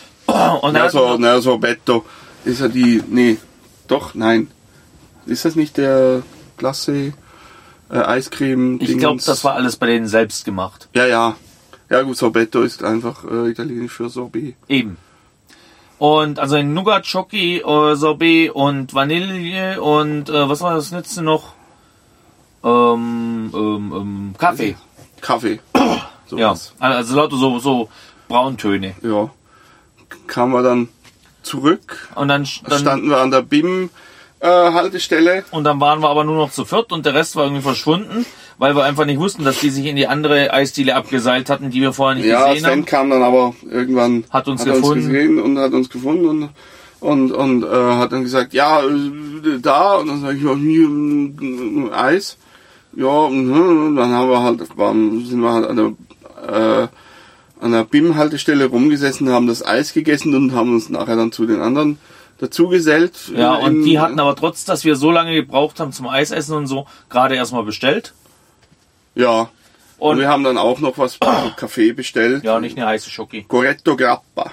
Sorbetto ist ja nein. Ist das nicht der Klasse Eiscreme? Ich glaube, das war alles bei denen selbst gemacht. Ja, gut, Sorbetto ist einfach italienisch für Sorbet. Eben. Und also ein Nougat, Schoki, Sorbet und Vanille und was war das letzte noch? Kaffee. Kaffee. Ja, also lauter so Brauntöne. Ja. Kamen wir dann zurück. Und dann standen wir an der BIM Haltestelle. Und dann waren wir aber nur noch zu viert und der Rest war irgendwie verschwunden, weil wir einfach nicht wussten, dass die sich in die andere Eisdiele abgeseilt hatten, die wir vorher nicht gesehen haben. Ja, Sven kam dann aber irgendwann, hat uns gefunden und hat dann gesagt, ja, da, und dann sage ich, ja, hier Eis. Ja, und dann sind wir halt an der BIM-Haltestelle rumgesessen, haben das Eis gegessen und haben uns nachher dann zu den anderen dazugesellt. Ja, und die hatten aber trotz, dass wir so lange gebraucht haben zum Eisessen und so, gerade erstmal bestellt. Ja. Und wir haben dann auch noch was Kaffee bestellt. Ja, nicht eine heiße Schoki. Corretto Grappa.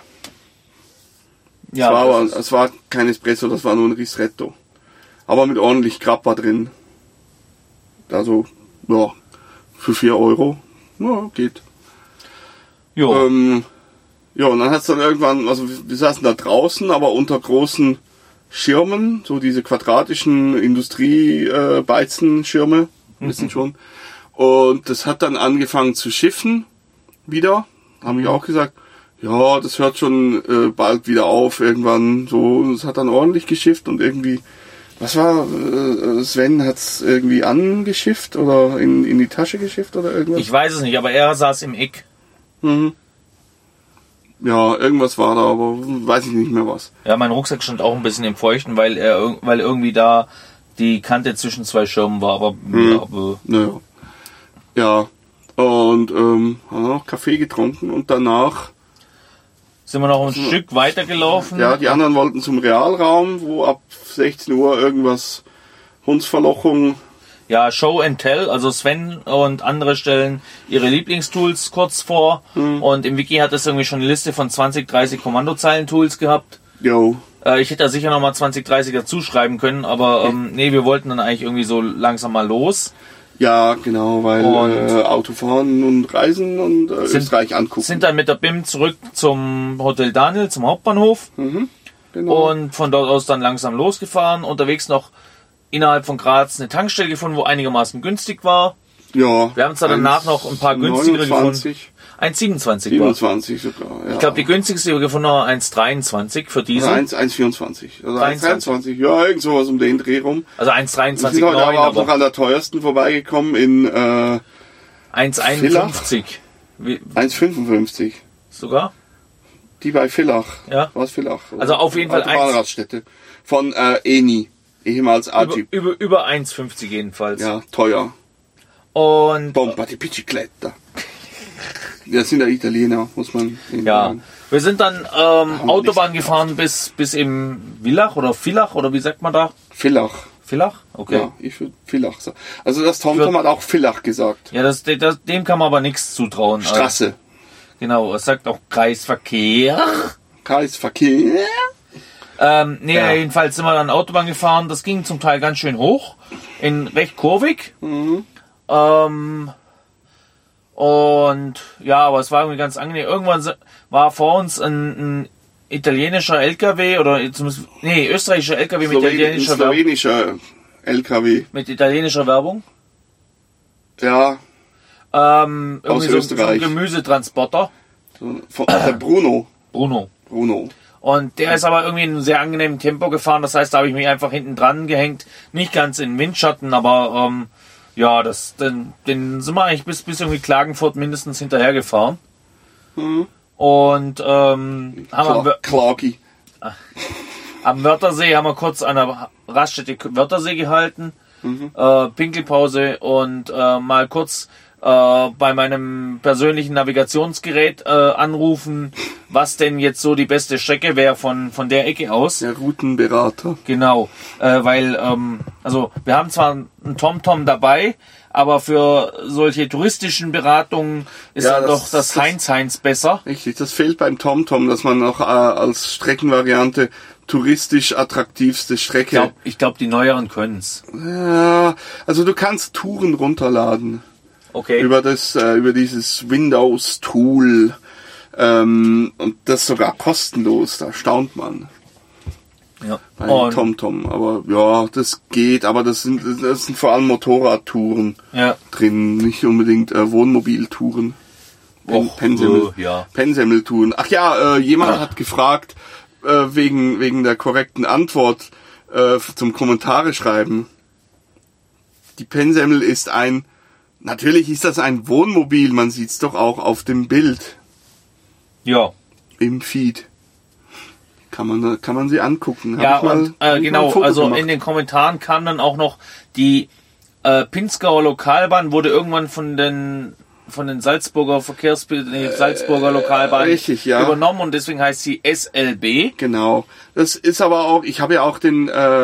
Ja, es war kein Espresso, das war nur ein Ristretto. Aber mit ordentlich Grappa drin. Also, ja, für 4 €. Ja, geht. Jo. Ja, und dann hat's dann irgendwann, also wir saßen da draußen, aber unter großen Schirmen, so diese quadratischen Industrie-Beizenschirme, wissen schon. Und das hat dann angefangen zu schiffen wieder. Haben wir auch gesagt, ja, das hört schon bald wieder auf irgendwann. So, es hat dann ordentlich geschifft und irgendwie, was war, Sven hat's irgendwie angeschifft oder in die Tasche geschifft oder irgendwas? Ich weiß es nicht, aber er saß im Eck. Mhm. Ja, irgendwas war da, aber weiß ich nicht mehr was. Ja, mein Rucksack stand auch ein bisschen im Feuchten, weil irgendwie da die Kante zwischen zwei Schirmen war, aber naja. Ja, und haben noch Kaffee getrunken und danach sind wir noch ein Stück weitergelaufen. Ja, die anderen wollten zum Realraum, wo ab 16 Uhr irgendwas Hundsverlochung. Ja, Show and Tell, also Sven und andere stellen ihre Lieblingstools kurz vor. Und im Wiki hat es irgendwie schon eine Liste von 20, 30 Kommandozeilen-Tools gehabt. Jo. Ich hätte da sicher nochmal 20, 30 dazu schreiben können, aber nee, wir wollten dann eigentlich irgendwie so langsam mal los. Ja, genau, weil Autofahren und Reisen und Österreich angucken. Sind dann mit der BIM zurück zum Hotel Daniel, zum Hauptbahnhof. Genau. Und von dort aus dann langsam losgefahren. Unterwegs noch innerhalb von Graz eine Tankstelle gefunden, wo einigermaßen günstig war. Ja. Wir haben zwar danach noch ein paar günstigere gefunden. 1,27 war. 27 sogar, ja. Ich glaube, die günstigste, die wir gefunden haben, 1,23 für Diesel. 1,24. Also 1,23. Ja, irgend sowas um den Dreh rum. Also 1,23,9. Wir sind heute aber auch noch an der teuersten vorbeigekommen in 1,51. 1,55. Sogar? Die bei Villach. Ja. Was Villach? Also auf jeden Fall Bahnradstätte. Von Eni. Ehemals Agip. Über 1,50 jedenfalls. Ja, teuer. Und Bomba di Bicicletta. Das sind ja Italiener, muss man sagen. Wir sind dann Autobahn gefahren bis im Villach oder Villach oder wie sagt man da? Villach. Villach? Okay. Ja, ich würde Villach sagen. Also das TomTom hat auch Villach gesagt. Ja, dem kann man aber nichts zutrauen. Straße. Genau, es sagt auch Kreisverkehr. Kreisverkehr? Jedenfalls sind wir dann Autobahn gefahren. Das ging zum Teil ganz schön hoch. Recht kurvig. Und ja, aber es war irgendwie ganz angenehm. Irgendwann war vor uns ein italienischer LKW oder zumindest, österreichischer LKW mit italienischer Werbung. Slowenischer LKW. Mit italienischer Werbung. Ja. Irgendwie so ein Gemüsetransporter. Der Bruno. Bruno. Und der ist aber irgendwie in einem sehr angenehmen Tempo gefahren. Das heißt, da habe ich mich einfach hinten dran gehängt. Nicht ganz in den Windschatten, aber den sind wir eigentlich bis irgendwie Klagenfurt mindestens hinterher gefahren. Und haben am Wörthersee haben wir kurz an der Raststätte Wörthersee gehalten. Pinkelpause und mal kurz bei meinem persönlichen Navigationsgerät anrufen, was denn jetzt so die beste Strecke wäre von der Ecke aus. Der Routenberater. Genau, weil wir haben zwar einen TomTom dabei, aber für solche touristischen Beratungen ist dann doch das Heinz besser. Richtig, das fehlt beim TomTom, dass man noch als Streckenvariante touristisch attraktivste Strecke. Ich glaube, die neueren können's. Ja, also du kannst Touren runterladen. Okay. Über dieses Windows-Tool. Und das sogar kostenlos, da staunt man. Ja. Bei TomTom. Aber ja, das geht, aber das sind vor allem Motorradtouren drin, nicht unbedingt Wohnmobiltouren. Pennsemmel tun. Ach ja, jemand hat gefragt, wegen der korrekten Antwort zum Kommentare schreiben. Die Pennsemmel ist natürlich ist das ein Wohnmobil, man sieht's doch auch auf dem Bild. Ja. Im Feed. Kann man sie angucken. Ja, und genau, also gemacht. In den Kommentaren kam dann auch noch die Pinzgauer Lokalbahn wurde irgendwann von den Salzburger Salzburger Lokalbahn richtig, ja. übernommen und deswegen heißt sie SLB. Genau. Das ist aber auch, ich habe ja auch den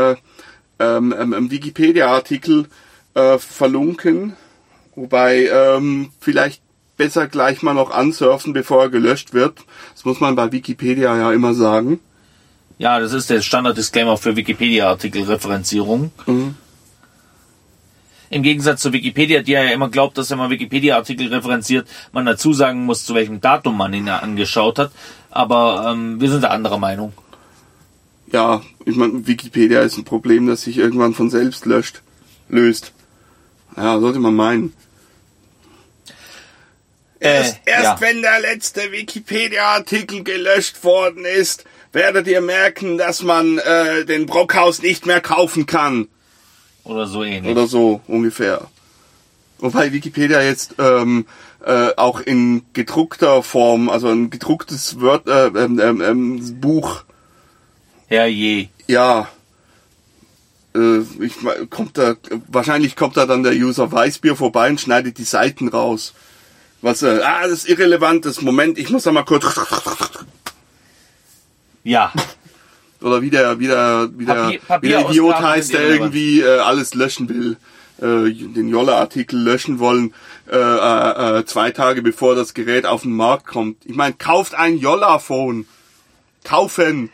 Wikipedia-Artikel verlinken, wobei vielleicht besser gleich mal noch ansurfen, bevor er gelöscht wird. Das muss man bei Wikipedia ja immer sagen. Ja, das ist der Standard-Disclaimer für Wikipedia-Artikel-Referenzierung. Mhm. Im Gegensatz zu Wikipedia, die ja immer glaubt, dass wenn man Wikipedia-Artikel referenziert, man dazu sagen muss, zu welchem Datum man ihn angeschaut hat. Aber wir sind da anderer Meinung. Ja, ich meine, Wikipedia ist ein Problem, das sich irgendwann von selbst löst. Ja, sollte man meinen. Erst wenn der letzte Wikipedia-Artikel gelöscht worden ist, werdet ihr merken, dass man den Brockhaus nicht mehr kaufen kann. Oder so ähnlich. Oder so ungefähr. Wobei Wikipedia jetzt auch in gedruckter Form, also ein gedrucktes Buch. Herrje. Ja. Wahrscheinlich kommt da dann der User Weißbier vorbei und schneidet die Seiten raus. Das ist irrelevant, das Moment, ich muss da mal kurz. Ja. Oder wie der Idiot heißt, der irgendwie alles löschen will. Den Jolla-Artikel löschen wollen, 2 Tage bevor das Gerät auf den Markt kommt. Ich meine, kauft ein Jolla-Phone. Kaufen!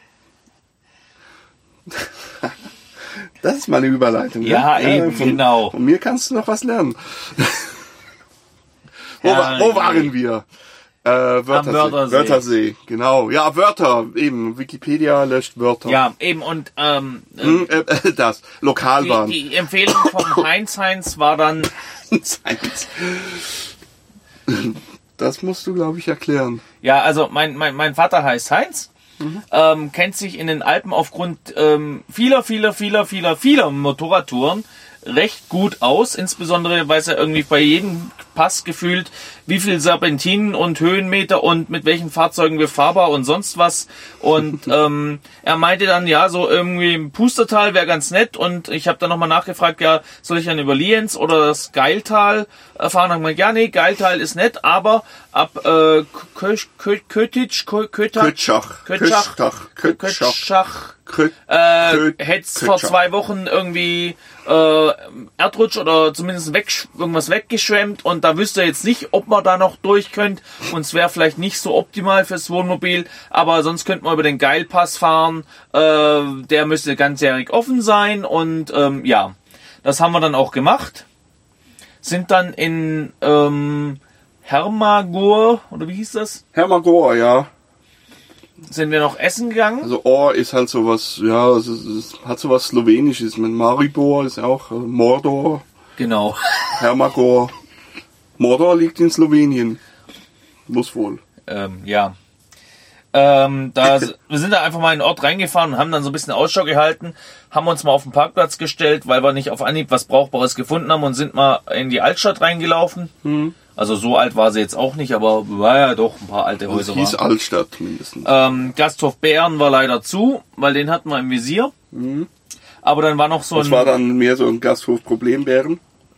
Das ist meine Überleitung. Ja, ne? Eben, genau. Von mir kannst du noch was lernen. Wo waren wir? Wörthersee, genau. Ja, Wörter, eben. Wikipedia löscht Wörter. Ja, eben, und das, Lokalbahn. Die Empfehlung vom Heinz war dann... Heinz. Das musst du, glaube ich, erklären. Ja, also mein Vater heißt Heinz. Kennt sich in den Alpen aufgrund vieler Motorradtouren recht gut aus, insbesondere weiß er irgendwie bei jedem Pass gefühlt, wie viel Serpentinen und Höhenmeter und mit welchen Fahrzeugen wir fahrbar und sonst was. Und er meinte dann, ja, so irgendwie im Pustertal wäre ganz nett. Und ich habe dann nochmal nachgefragt, ja, soll ich dann über Lienz oder das Geiltal fahren? Dann gesagt, ja, nee, Geiltal ist nett, aber ab Kötitsch hätt's vor 2 Wochen irgendwie Erdrutsch oder zumindest irgendwas weggeschwemmt und da wüsste er jetzt nicht, ob man da noch durch könnt und es wäre vielleicht nicht so optimal fürs Wohnmobil, aber sonst könnte man über den Geilpass fahren, der müsste ganzjährig offen sein und ja, das haben wir dann auch gemacht, sind dann in Hermagor, oder wie hieß das? Hermagor, ja. Sind wir noch essen gegangen? Also Or ist halt sowas, ja, es hat sowas Slowenisches. Mit Maribor ist auch Mordor. Genau. Hermagor. Mordor liegt in Slowenien. Muss wohl. Ja. Wir sind da einfach mal in den Ort reingefahren und haben dann so ein bisschen Ausschau gehalten, haben uns mal auf den Parkplatz gestellt, weil wir nicht auf Anhieb was Brauchbares gefunden haben und sind mal in die Altstadt reingelaufen. Also so alt war sie jetzt auch nicht, aber war ja doch ein paar alte Häuser. Das hieß Altstadt mindestens. Gasthof Bären war leider zu, weil den hatten wir im Visier. Aber dann war noch so das war dann mehr so ein Gasthof Problembären.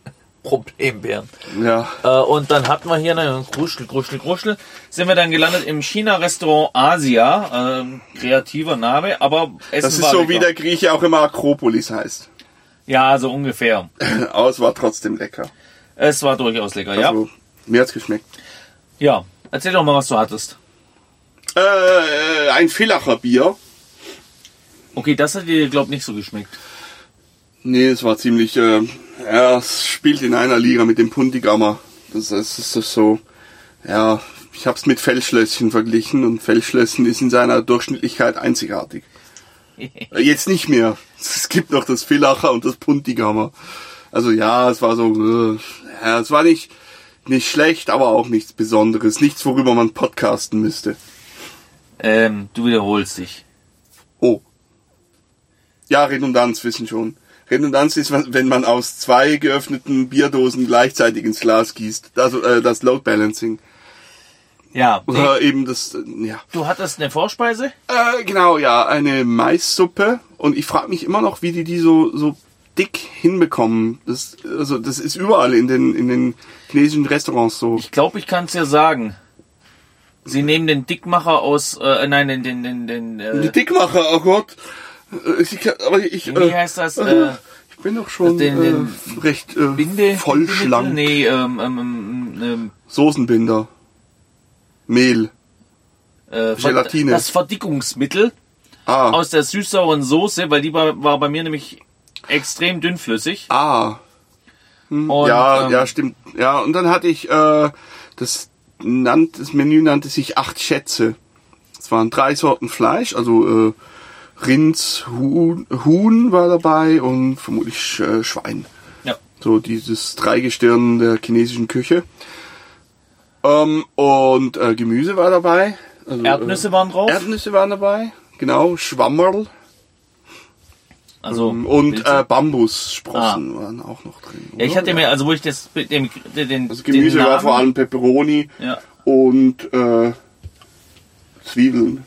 Ja. Und dann hatten wir hier eine Kruschel, sind wir dann gelandet im China-Restaurant Asia. Kreativer Name, aber Essen das ist so, lecker. Wie der Grieche auch immer Akropolis heißt. Ja, so ungefähr. Aber es war trotzdem lecker. Es war durchaus lecker, also, ja. Mir hat's geschmeckt. Ja, erzähl doch mal, was du hattest. Ein Villacher Bier. Okay, das hat dir, glaub ich, nicht so geschmeckt. Nee, es war ziemlich, es spielt in einer Liga mit dem Puntigammer. Das ist so, ja, ich hab's mit Feldschlösschen verglichen und Feldschlösschen ist in seiner Durchschnittlichkeit einzigartig. Jetzt nicht mehr. Es gibt noch das Villacher und das Puntigammer. Also ja, es war so, es war nicht, nicht schlecht, aber auch nichts Besonderes. Nichts, worüber man podcasten müsste. Du wiederholst dich. Oh. Ja, Redundanz wissen schon. Redundanz ist, wenn man aus 2 geöffneten Bierdosen gleichzeitig ins Glas gießt. Also das Load Balancing. Ja. Oder eben das, ja. Du hattest eine Vorspeise? Genau, ja, eine Maissuppe. Und ich frage mich immer noch, wie die so dick hinbekommen. Das ist überall in den chinesischen Restaurants so. Ich glaube, ich kann es ja sagen. Sie nehmen den Dickmacher aus, Die Dickmacher, oh Gott. Wie heißt das? Ich bin doch schon recht voll schlank. Nee, Soßenbinder. Mehl. Gelatine. Das Verdickungsmittel aus der süß-sauren Soße, weil die war bei mir nämlich extrem dünnflüssig. Und, ja, stimmt. Ja, und dann hatte ich, das Menü nannte sich 8 Schätze. Es waren 3 Sorten Fleisch, also Rind, Huhn war dabei und vermutlich Schwein. Ja. So dieses Dreigestirn der chinesischen Küche. Und Gemüse war dabei. Also, Erdnüsse waren drauf. Erdnüsse waren dabei, genau. Schwammerl. Also und Bambussprossen waren auch noch drin. Ja, ich hatte mir, also wo ich das also Gemüse war vor allem Peperoni und Zwiebeln.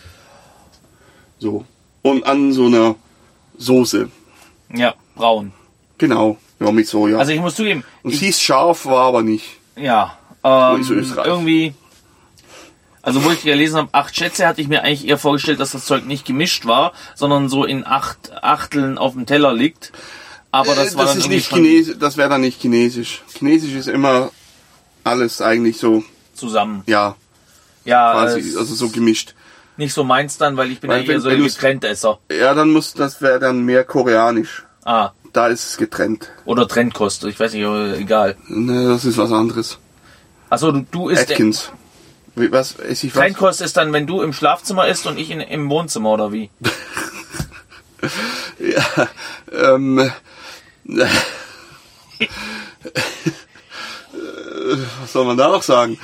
So. Und an so einer Soße. Ja, braun. Genau. Ja, mit Soja. Also ich muss zugeben. Und es hieß scharf, war aber nicht. Ja. Irgendwie. Also wo ich gelesen habe, 8 Schätze, hatte ich mir eigentlich eher vorgestellt, dass das Zeug nicht gemischt war, sondern so in 8 Achteln auf dem Teller liegt. Aber das war dann nicht Chinesisch. Das wäre dann nicht Chinesisch. Chinesisch ist immer alles eigentlich so zusammen. Ja. Ja. Quasi, also so gemischt. Nicht so meins dann, weil ich bin ja eher so ein Getrenntesser. Ja, das wäre dann mehr koreanisch. Da ist es getrennt. Oder Trennkost, ich weiß nicht, egal. Ne, das ist was anderes. Achso, du isst... Atkins. Was esse ich? Trennkost ist dann, wenn du im Schlafzimmer isst und ich im Wohnzimmer, oder wie? Ja, was soll man da noch sagen?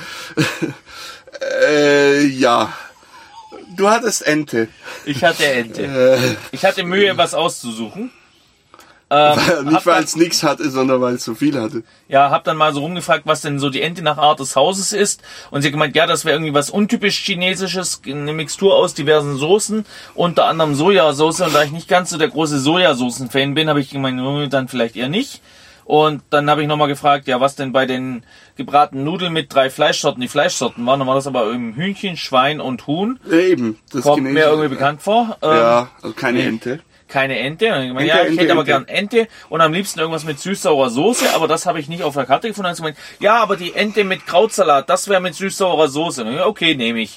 Ja. Du hattest Ente. Ich hatte Ente. Ich hatte Mühe, was auszusuchen. Nicht, weil es nichts hatte, sondern weil es so viel hatte. Ja, hab dann mal so rumgefragt, was denn so die Ente nach Art des Hauses ist. Und sie hat gemeint, ja, das wäre irgendwie was untypisch Chinesisches, eine Mixtur aus diversen Soßen, unter anderem Sojasauce. Und da ich nicht ganz so der große Sojasoßen-Fan bin, habe ich gemeint, dann vielleicht eher nicht. Und dann habe ich nochmal gefragt, ja, was denn bei den gebratenen Nudeln mit 3 Fleischsorten die Fleischsorten waren. Dann war das aber eben Hühnchen, Schwein und Huhn. Ja, eben. Das kommt mir irgendwie bekannt vor. Ja, also keine Ente. Keine Ente. Und ich meine, ich hätte aber gern Ente und am liebsten irgendwas mit süß-saurer Soße, aber das habe ich nicht auf der Karte gefunden. Dann habe ich gemeint, ja, aber die Ente mit Krautsalat, das wäre mit süß-saurer Soße. Okay, nehme ich.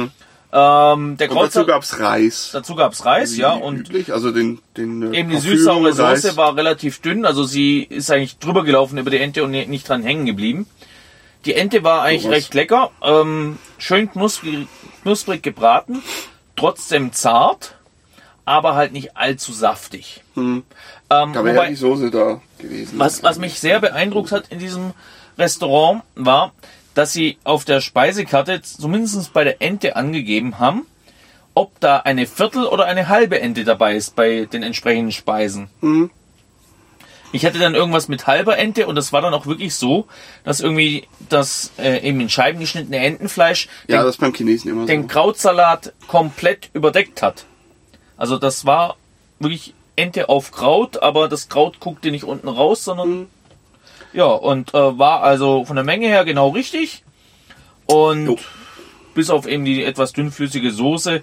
Dazu gab's Reis. Dazu gab's Reis, also ja. Und üblich, also den eben die süß-saure Soße war relativ dünn, also sie ist eigentlich drüber gelaufen über die Ente und nicht dran hängen geblieben. Die Ente war eigentlich recht lecker, schön knusprig gebraten, trotzdem zart, aber halt nicht allzu saftig. Da wäre ja die Soße da gewesen. Was mich sehr beeindruckt hat in diesem Restaurant war, dass sie auf der Speisekarte zumindest bei der Ente angegeben haben, ob da eine Viertel oder eine halbe Ente dabei ist bei den entsprechenden Speisen. Ich hatte dann irgendwas mit halber Ente und das war dann auch wirklich so, dass irgendwie das eben in Scheiben geschnittene Entenfleisch das beim Chinesen immer den Krautsalat komplett überdeckt hat. Also das war wirklich Ente auf Kraut, aber das Kraut guckte nicht unten raus, sondern ja, und war also von der Menge her genau richtig. Und bis auf eben die etwas dünnflüssige Soße,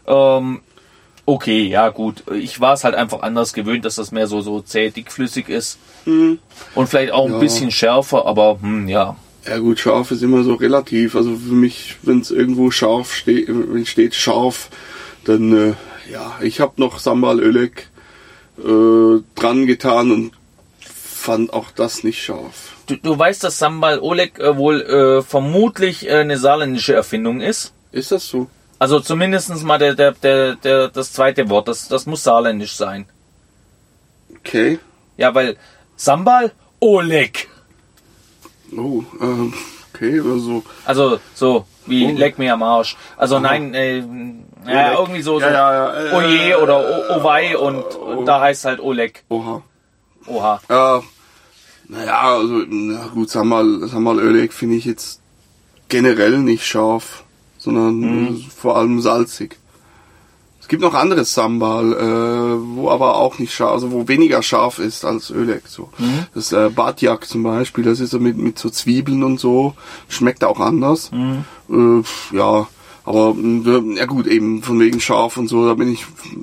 okay, ja gut. Ich war es halt einfach anders gewöhnt, dass das mehr so zäh, dickflüssig ist. Und vielleicht auch ein bisschen schärfer, aber ja. Ja gut, scharf ist immer so relativ. Also für mich, wenn es irgendwo scharf steht, wenn steht scharf, dann ich habe noch Sambal Oelek dran getan und fand auch das nicht scharf. Du weißt, dass Sambal Oelek wohl vermutlich eine saarländische Erfindung ist? Ist das so? Also zumindest mal das zweite Wort, das muss saarländisch sein. Okay. Ja, weil Sambal Oelek. Oh, okay, also. Also so wie Leck mir am Arsch. Also nein, ja, irgendwie so, Oje oder Owei und da heißt halt Oleg. Oha. Oha. Naja, also gut, Sambalölig finde ich jetzt generell nicht scharf, sondern vor allem salzig. Es gibt noch anderes Sambal, wo aber auch nicht scharf, also wo weniger scharf ist als Ölig. So. Das Badjak zum Beispiel, das ist so mit so Zwiebeln und so, schmeckt auch anders. Ja, aber ja gut, eben von wegen scharf und so, da bin ich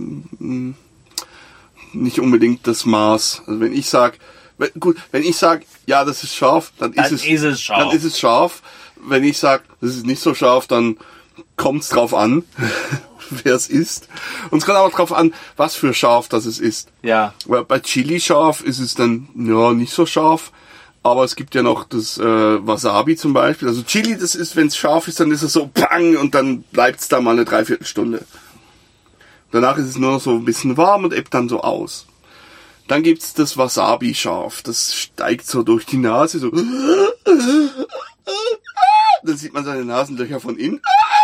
nicht unbedingt das Maß. Also wenn ich sage, ja, das ist scharf, dann ist es scharf. Wenn ich sage, das ist nicht so scharf, dann kommt's drauf an, wer es isst. Und es kommt auch drauf an, was für scharf das es ist. Ja. Weil bei Chili scharf ist es dann nicht so scharf. Aber es gibt ja noch das Wasabi zum Beispiel. Also Chili, das ist, wenn es scharf ist, dann ist es so pang und dann bleibt's da mal eine Dreiviertelstunde. Danach ist es nur noch so ein bisschen warm und ebbt dann so aus. Dann gibt's das Wasabi scharf. Das steigt so durch die Nase, so. Dann sieht man seine Nasenlöcher von innen.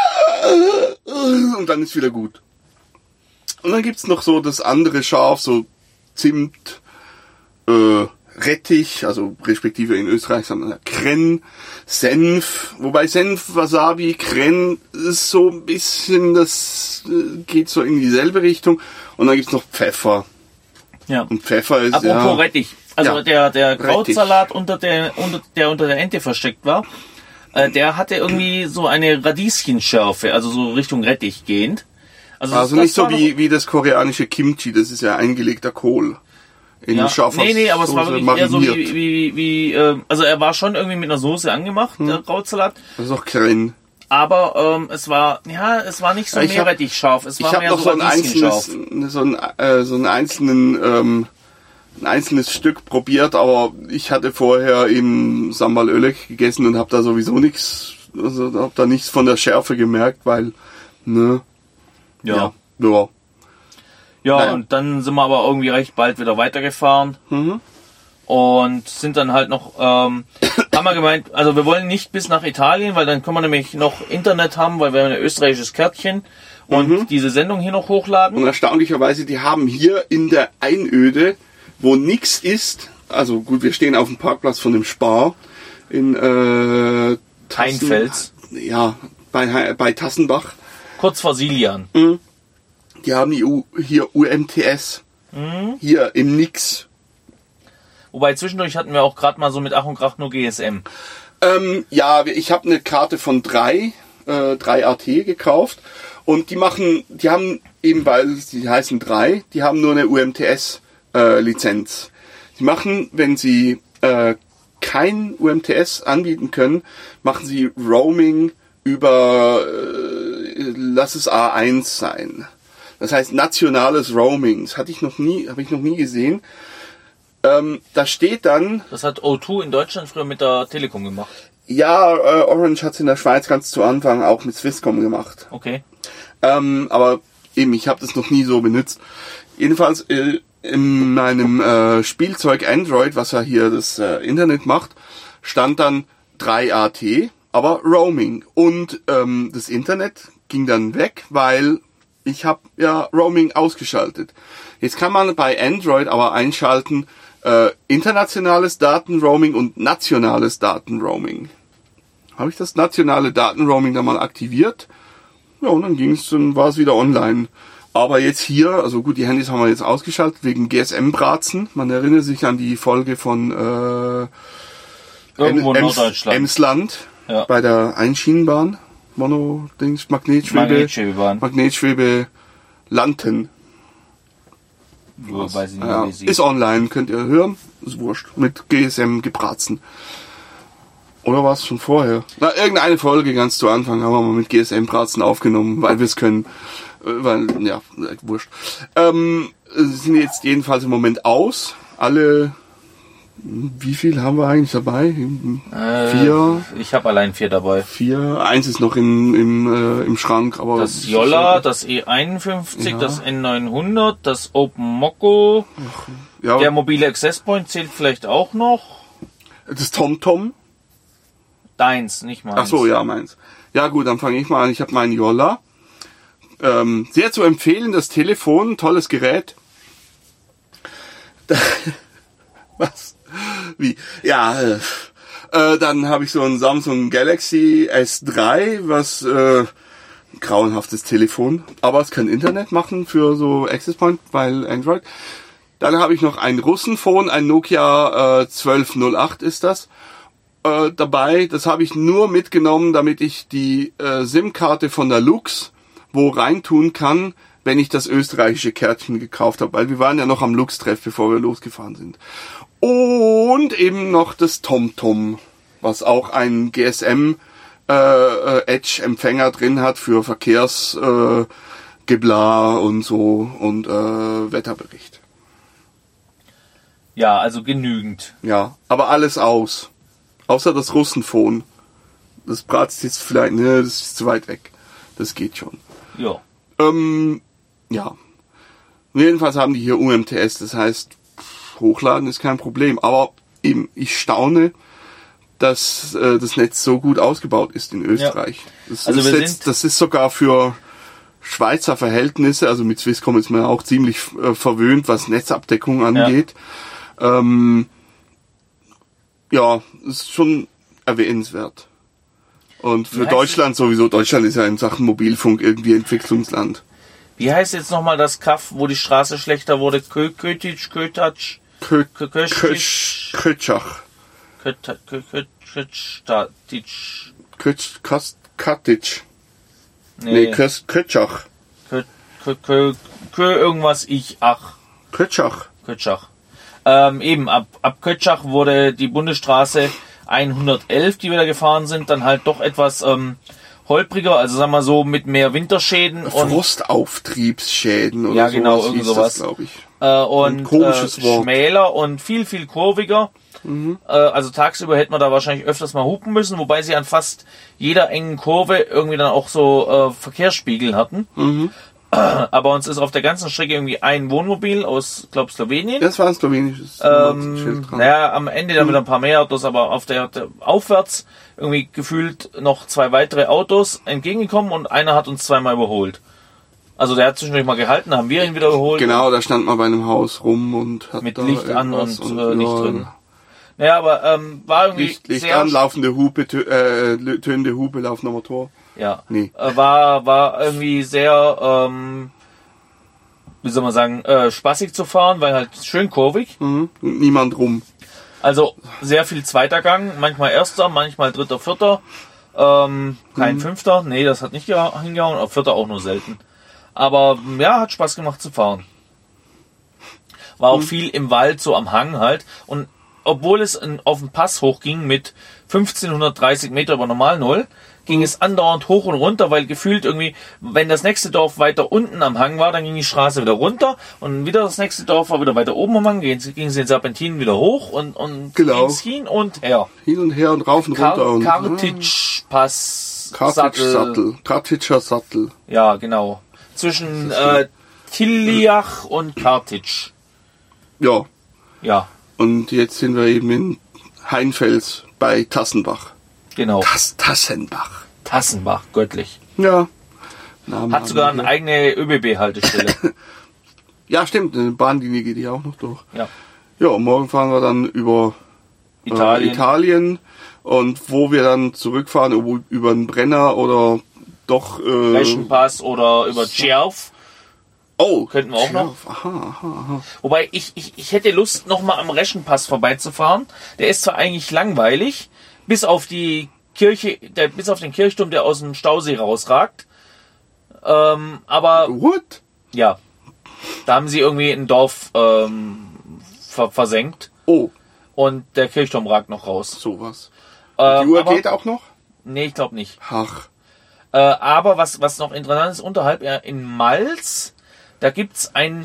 Und dann ist wieder gut. Und dann gibt's noch so das andere scharf, so Zimt, Rettich, also respektive in Österreich sagt man Kren, Senf. Wobei Senf, Wasabi, Kren ist so ein bisschen, das geht so in dieselbe Richtung. Und dann gibt's noch Pfeffer. Ja. Und Pfeffer ist Apropos Rettich. Also der Krautsalat unter der Ente versteckt war, der hatte irgendwie so eine Radieschenschärfe, also so Richtung Rettich gehend. Also nicht so wie das koreanische Kimchi, das ist ja eingelegter Kohl. In scharfer Nee, aber es war wirklich eher so mariniert. also er war schon irgendwie mit einer Soße angemacht, der Krautsalat. Das ist auch Kren. Aber es war nicht so meerrettig scharf, es war mehr so radieschenscharf. Ein einzelnes Stück probiert, aber ich hatte vorher eben Sambal Ölig gegessen und habe da sowieso nichts, also habe da nichts von der Schärfe gemerkt, weil, Ja, naja. und dann sind wir aber irgendwie recht bald wieder weitergefahren. Und sind dann halt noch, haben wir gemeint, also wir wollen nicht bis nach Italien, weil dann können wir nämlich noch Internet haben, weil wir haben ein österreichisches Kärtchen und diese Sendung hier noch hochladen. Und erstaunlicherweise, die haben hier in der Einöde, wo nix ist, also gut, wir stehen auf dem Parkplatz von dem Spar in Heinfels. Ja, bei Tassenbach. Kurz vor Silian. Die haben hier UMTS. Hier im Nix. Wobei zwischendurch hatten wir auch gerade mal so mit Ach und Krach nur GSM. Ja, ich habe eine Karte von 3 AT gekauft und die haben eben, weil sie heißen 3, die haben nur eine UMTS Lizenz. Sie machen, wenn sie kein UMTS anbieten können, machen sie Roaming über lass es A1 sein. Das heißt nationales Roaming. Das habe ich noch nie gesehen. Da steht dann... Das hat O2 in Deutschland früher mit der Telekom gemacht. Ja, Orange hat es in der Schweiz ganz zu Anfang auch mit Swisscom gemacht. Okay. Aber eben, ich habe das noch nie so benutzt. Jedenfalls in meinem Spielzeug Android, was ja hier das Internet macht, stand dann 3 AT, aber Roaming. Und das Internet ging dann weg, weil ich habe ja Roaming ausgeschaltet. Jetzt kann man bei Android aber einschalten internationales Datenroaming und nationales Datenroaming. Habe ich das nationale Datenroaming dann mal aktiviert? Ja, und dann war es wieder online. Aber jetzt hier, also gut, die Handys haben wir jetzt ausgeschaltet wegen GSM-Bratzen. Man erinnert sich an die Folge von Irgendwo in Norddeutschland. Emsland, ja. Bei der Einschienenbahn. Magnetschwebe Landen. Weiß ich nicht, wie sie ist online, könnt ihr hören. Ist wurscht. Mit GSM gebratzen. Oder war es schon vorher? Na, irgendeine Folge ganz zu Anfang haben wir mal mit GSM-Bratzen aufgenommen, weil wir es können. Wurscht. Sind jetzt jedenfalls im Moment aus. Alle, wie viel haben wir eigentlich dabei? 4? Ich habe allein 4 dabei. 4. 1 ist noch im Schrank. Aber das Jolla, das E51, das N900, das Open Mocco, der mobile Access Point zählt vielleicht auch noch. Das TomTom. Deins, nicht meins. Ach so, ja, meins. Ja gut, dann fange ich mal an. Ich habe meinen Jolla. Sehr zu empfehlen, das Telefon, tolles Gerät. Was? Wie? Ja, dann habe ich so ein Samsung Galaxy S3, was grauenhaftes Telefon, aber es kann Internet machen für so Access Point, weil Android. Dann habe ich noch ein Russenphone, ein Nokia 1208 ist das. Dabei, das habe ich nur mitgenommen, damit ich die SIM-Karte von der Lux wo reintun kann, wenn ich das österreichische Kärtchen gekauft habe, weil wir waren ja noch am Lux-Treff, bevor wir losgefahren sind. Und eben noch das TomTom, was auch einen GSM Edge-Empfänger drin hat für Verkehrsgeblar und so und Wetterbericht. Ja, also genügend. Ja, aber alles aus. Außer das Russenphone. Das Bratz jetzt vielleicht, ne, das ist zu weit weg. Das geht schon. Ja. Ja. Jedenfalls haben die hier UMTS, das heißt, hochladen ist kein Problem. Aber eben, ich staune, dass das Netz so gut ausgebaut ist in Österreich. Ja. Das ist sogar für Schweizer Verhältnisse, also mit Swisscom ist man auch ziemlich verwöhnt, was Netzabdeckung angeht. Ja, ist schon erwähnenswert. Und für Deutschland sowieso, Deutschland ist ja in Sachen Mobilfunk irgendwie Entwicklungsland. Wie heißt jetzt nochmal das Kaff, wo die Straße schlechter wurde? Kötitsch? Kötschach. Irgendwas Kötschach. Eben, ab Kötschach wurde die Bundesstraße 111, die wir da gefahren sind, dann halt doch etwas holpriger, also sagen wir so mit mehr Winterschäden und Frostauftriebsschäden oder ja, genau, sowas, irgend sowas, glaube ich. Und schmäler und viel kurviger. Also tagsüber hätte man da wahrscheinlich öfters mal hupen müssen, wobei sie an fast jeder engen Kurve irgendwie dann auch so Verkehrsspiegel hatten. Aber uns ist auf der ganzen Strecke irgendwie ein Wohnmobil aus, glaube Slowenien. Das war ein slowenisches Schild dran. Naja, am Ende dann wieder ein paar mehr Autos, aber auf der aufwärts irgendwie gefühlt noch 2 weitere Autos entgegengekommen und einer hat uns 2-mal überholt. Also der hat zwischendurch mal gehalten, haben wir ihn wieder überholt. Genau, da stand man bei einem Haus rum und hat mit da Licht an und nicht ja, drin. Naja, aber war irgendwie Licht sehr an, laufende Hupe, tönende Hupe, laufender Motor. Ja, nee. War irgendwie sehr, wie soll man sagen, spaßig zu fahren, weil halt schön kurvig. Niemand rum. Also sehr viel zweiter Gang, manchmal erster, manchmal dritter, vierter, kein fünfter, nee, das hat nicht hingehauen, auf vierter auch nur selten. Aber ja, hat Spaß gemacht zu fahren. War auch viel im Wald, so am Hang halt. Und obwohl es auf den Pass hochging mit 1530 Meter über Normalnull, ging es andauernd hoch und runter, weil gefühlt irgendwie, wenn das nächste Dorf weiter unten am Hang war, dann ging die Straße wieder runter und wieder das nächste Dorf war wieder weiter oben am Hang, ging sie den Serpentinen wieder hoch und genau. Ging's hin und her. Hin und her und rauf und runter. Kartitsch-Pass. Kartitscher Sattel. Ja, genau. Zwischen Tilliach und Kartitsch. Ja. Ja. Und jetzt sind wir eben in Heinfels bei Tassenbach. Genau. Tassenbach. Tassenbach, göttlich. Ja. Hat sogar eine eigene ÖBB-Haltestelle. Ja, stimmt. Eine Bahnlinie geht hier auch noch durch. Ja. Ja, und morgen fahren wir dann über Italien. Und wo wir dann zurückfahren, über den Brenner oder doch... Reschenpass oder über Tschierf. Oh, könnten wir auch noch. Aha. Wobei ich hätte Lust, nochmal am Reschenpass vorbeizufahren. Der ist zwar eigentlich langweilig, bis auf die Kirche, bis auf den Kirchturm, der aus dem Stausee rausragt. Aber what? Ja, da haben sie irgendwie ein Dorf versenkt. Oh. Und der Kirchturm ragt noch raus. Sowas. Die Uhr geht auch noch? Nee, ich glaube nicht. Ach. Aber was noch interessant ist, unterhalb in Mals, da gibt's ein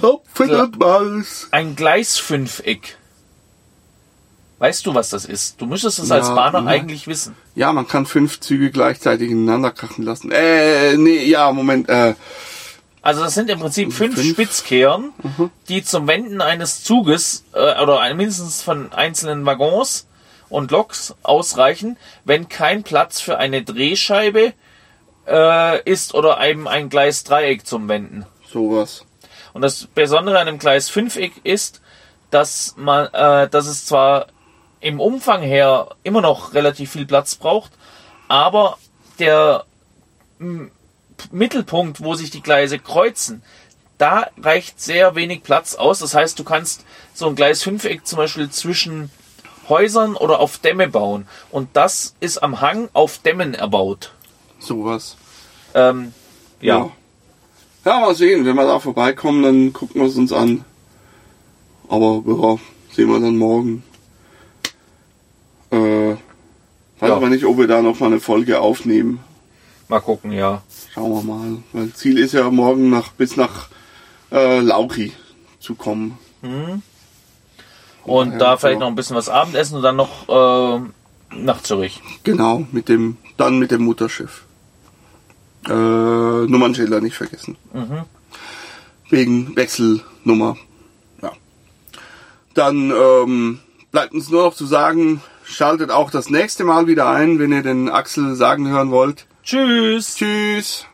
Gleisfünfeck. Weißt du, was das ist? Du müsstest es als Bahner eigentlich wissen. Ja, man kann 5 Züge gleichzeitig ineinander krachen lassen. Moment. Also das sind im Prinzip 5 Spitzkehren, die zum Wenden eines Zuges oder mindestens von einzelnen Waggons und Loks ausreichen, wenn kein Platz für eine Drehscheibe ist oder eben ein Gleisdreieck zum Wenden. Sowas. Und das Besondere an einem Gleisfünfeck ist, dass es zwar im Umfang her immer noch relativ viel Platz braucht, aber der Mittelpunkt, wo sich die Gleise kreuzen, da reicht sehr wenig Platz aus. Das heißt, du kannst so ein Gleisfünfeck zum Beispiel zwischen Häusern oder auf Dämme bauen. Und das ist am Hang auf Dämmen erbaut. Sowas. Ja. Ja, mal sehen. Wenn wir da vorbeikommen, dann gucken wir es uns an. Aber ja, sehen wir dann morgen. Weiß aber nicht, ob wir da noch mal eine Folge aufnehmen. Mal gucken, ja. Schauen wir mal. Weil Ziel ist ja morgen bis nach Lauchi zu kommen. Und da vielleicht noch ein bisschen was Abendessen und dann noch nach Zürich. Genau, mit dem Mutterschiff. Nummernschilder nicht vergessen. Wegen Wechselnummer. Ja. Dann bleibt uns nur noch zu sagen, schaltet auch das nächste Mal wieder ein, wenn ihr den Axel sagen hören wollt. Tschüss. Tschüss.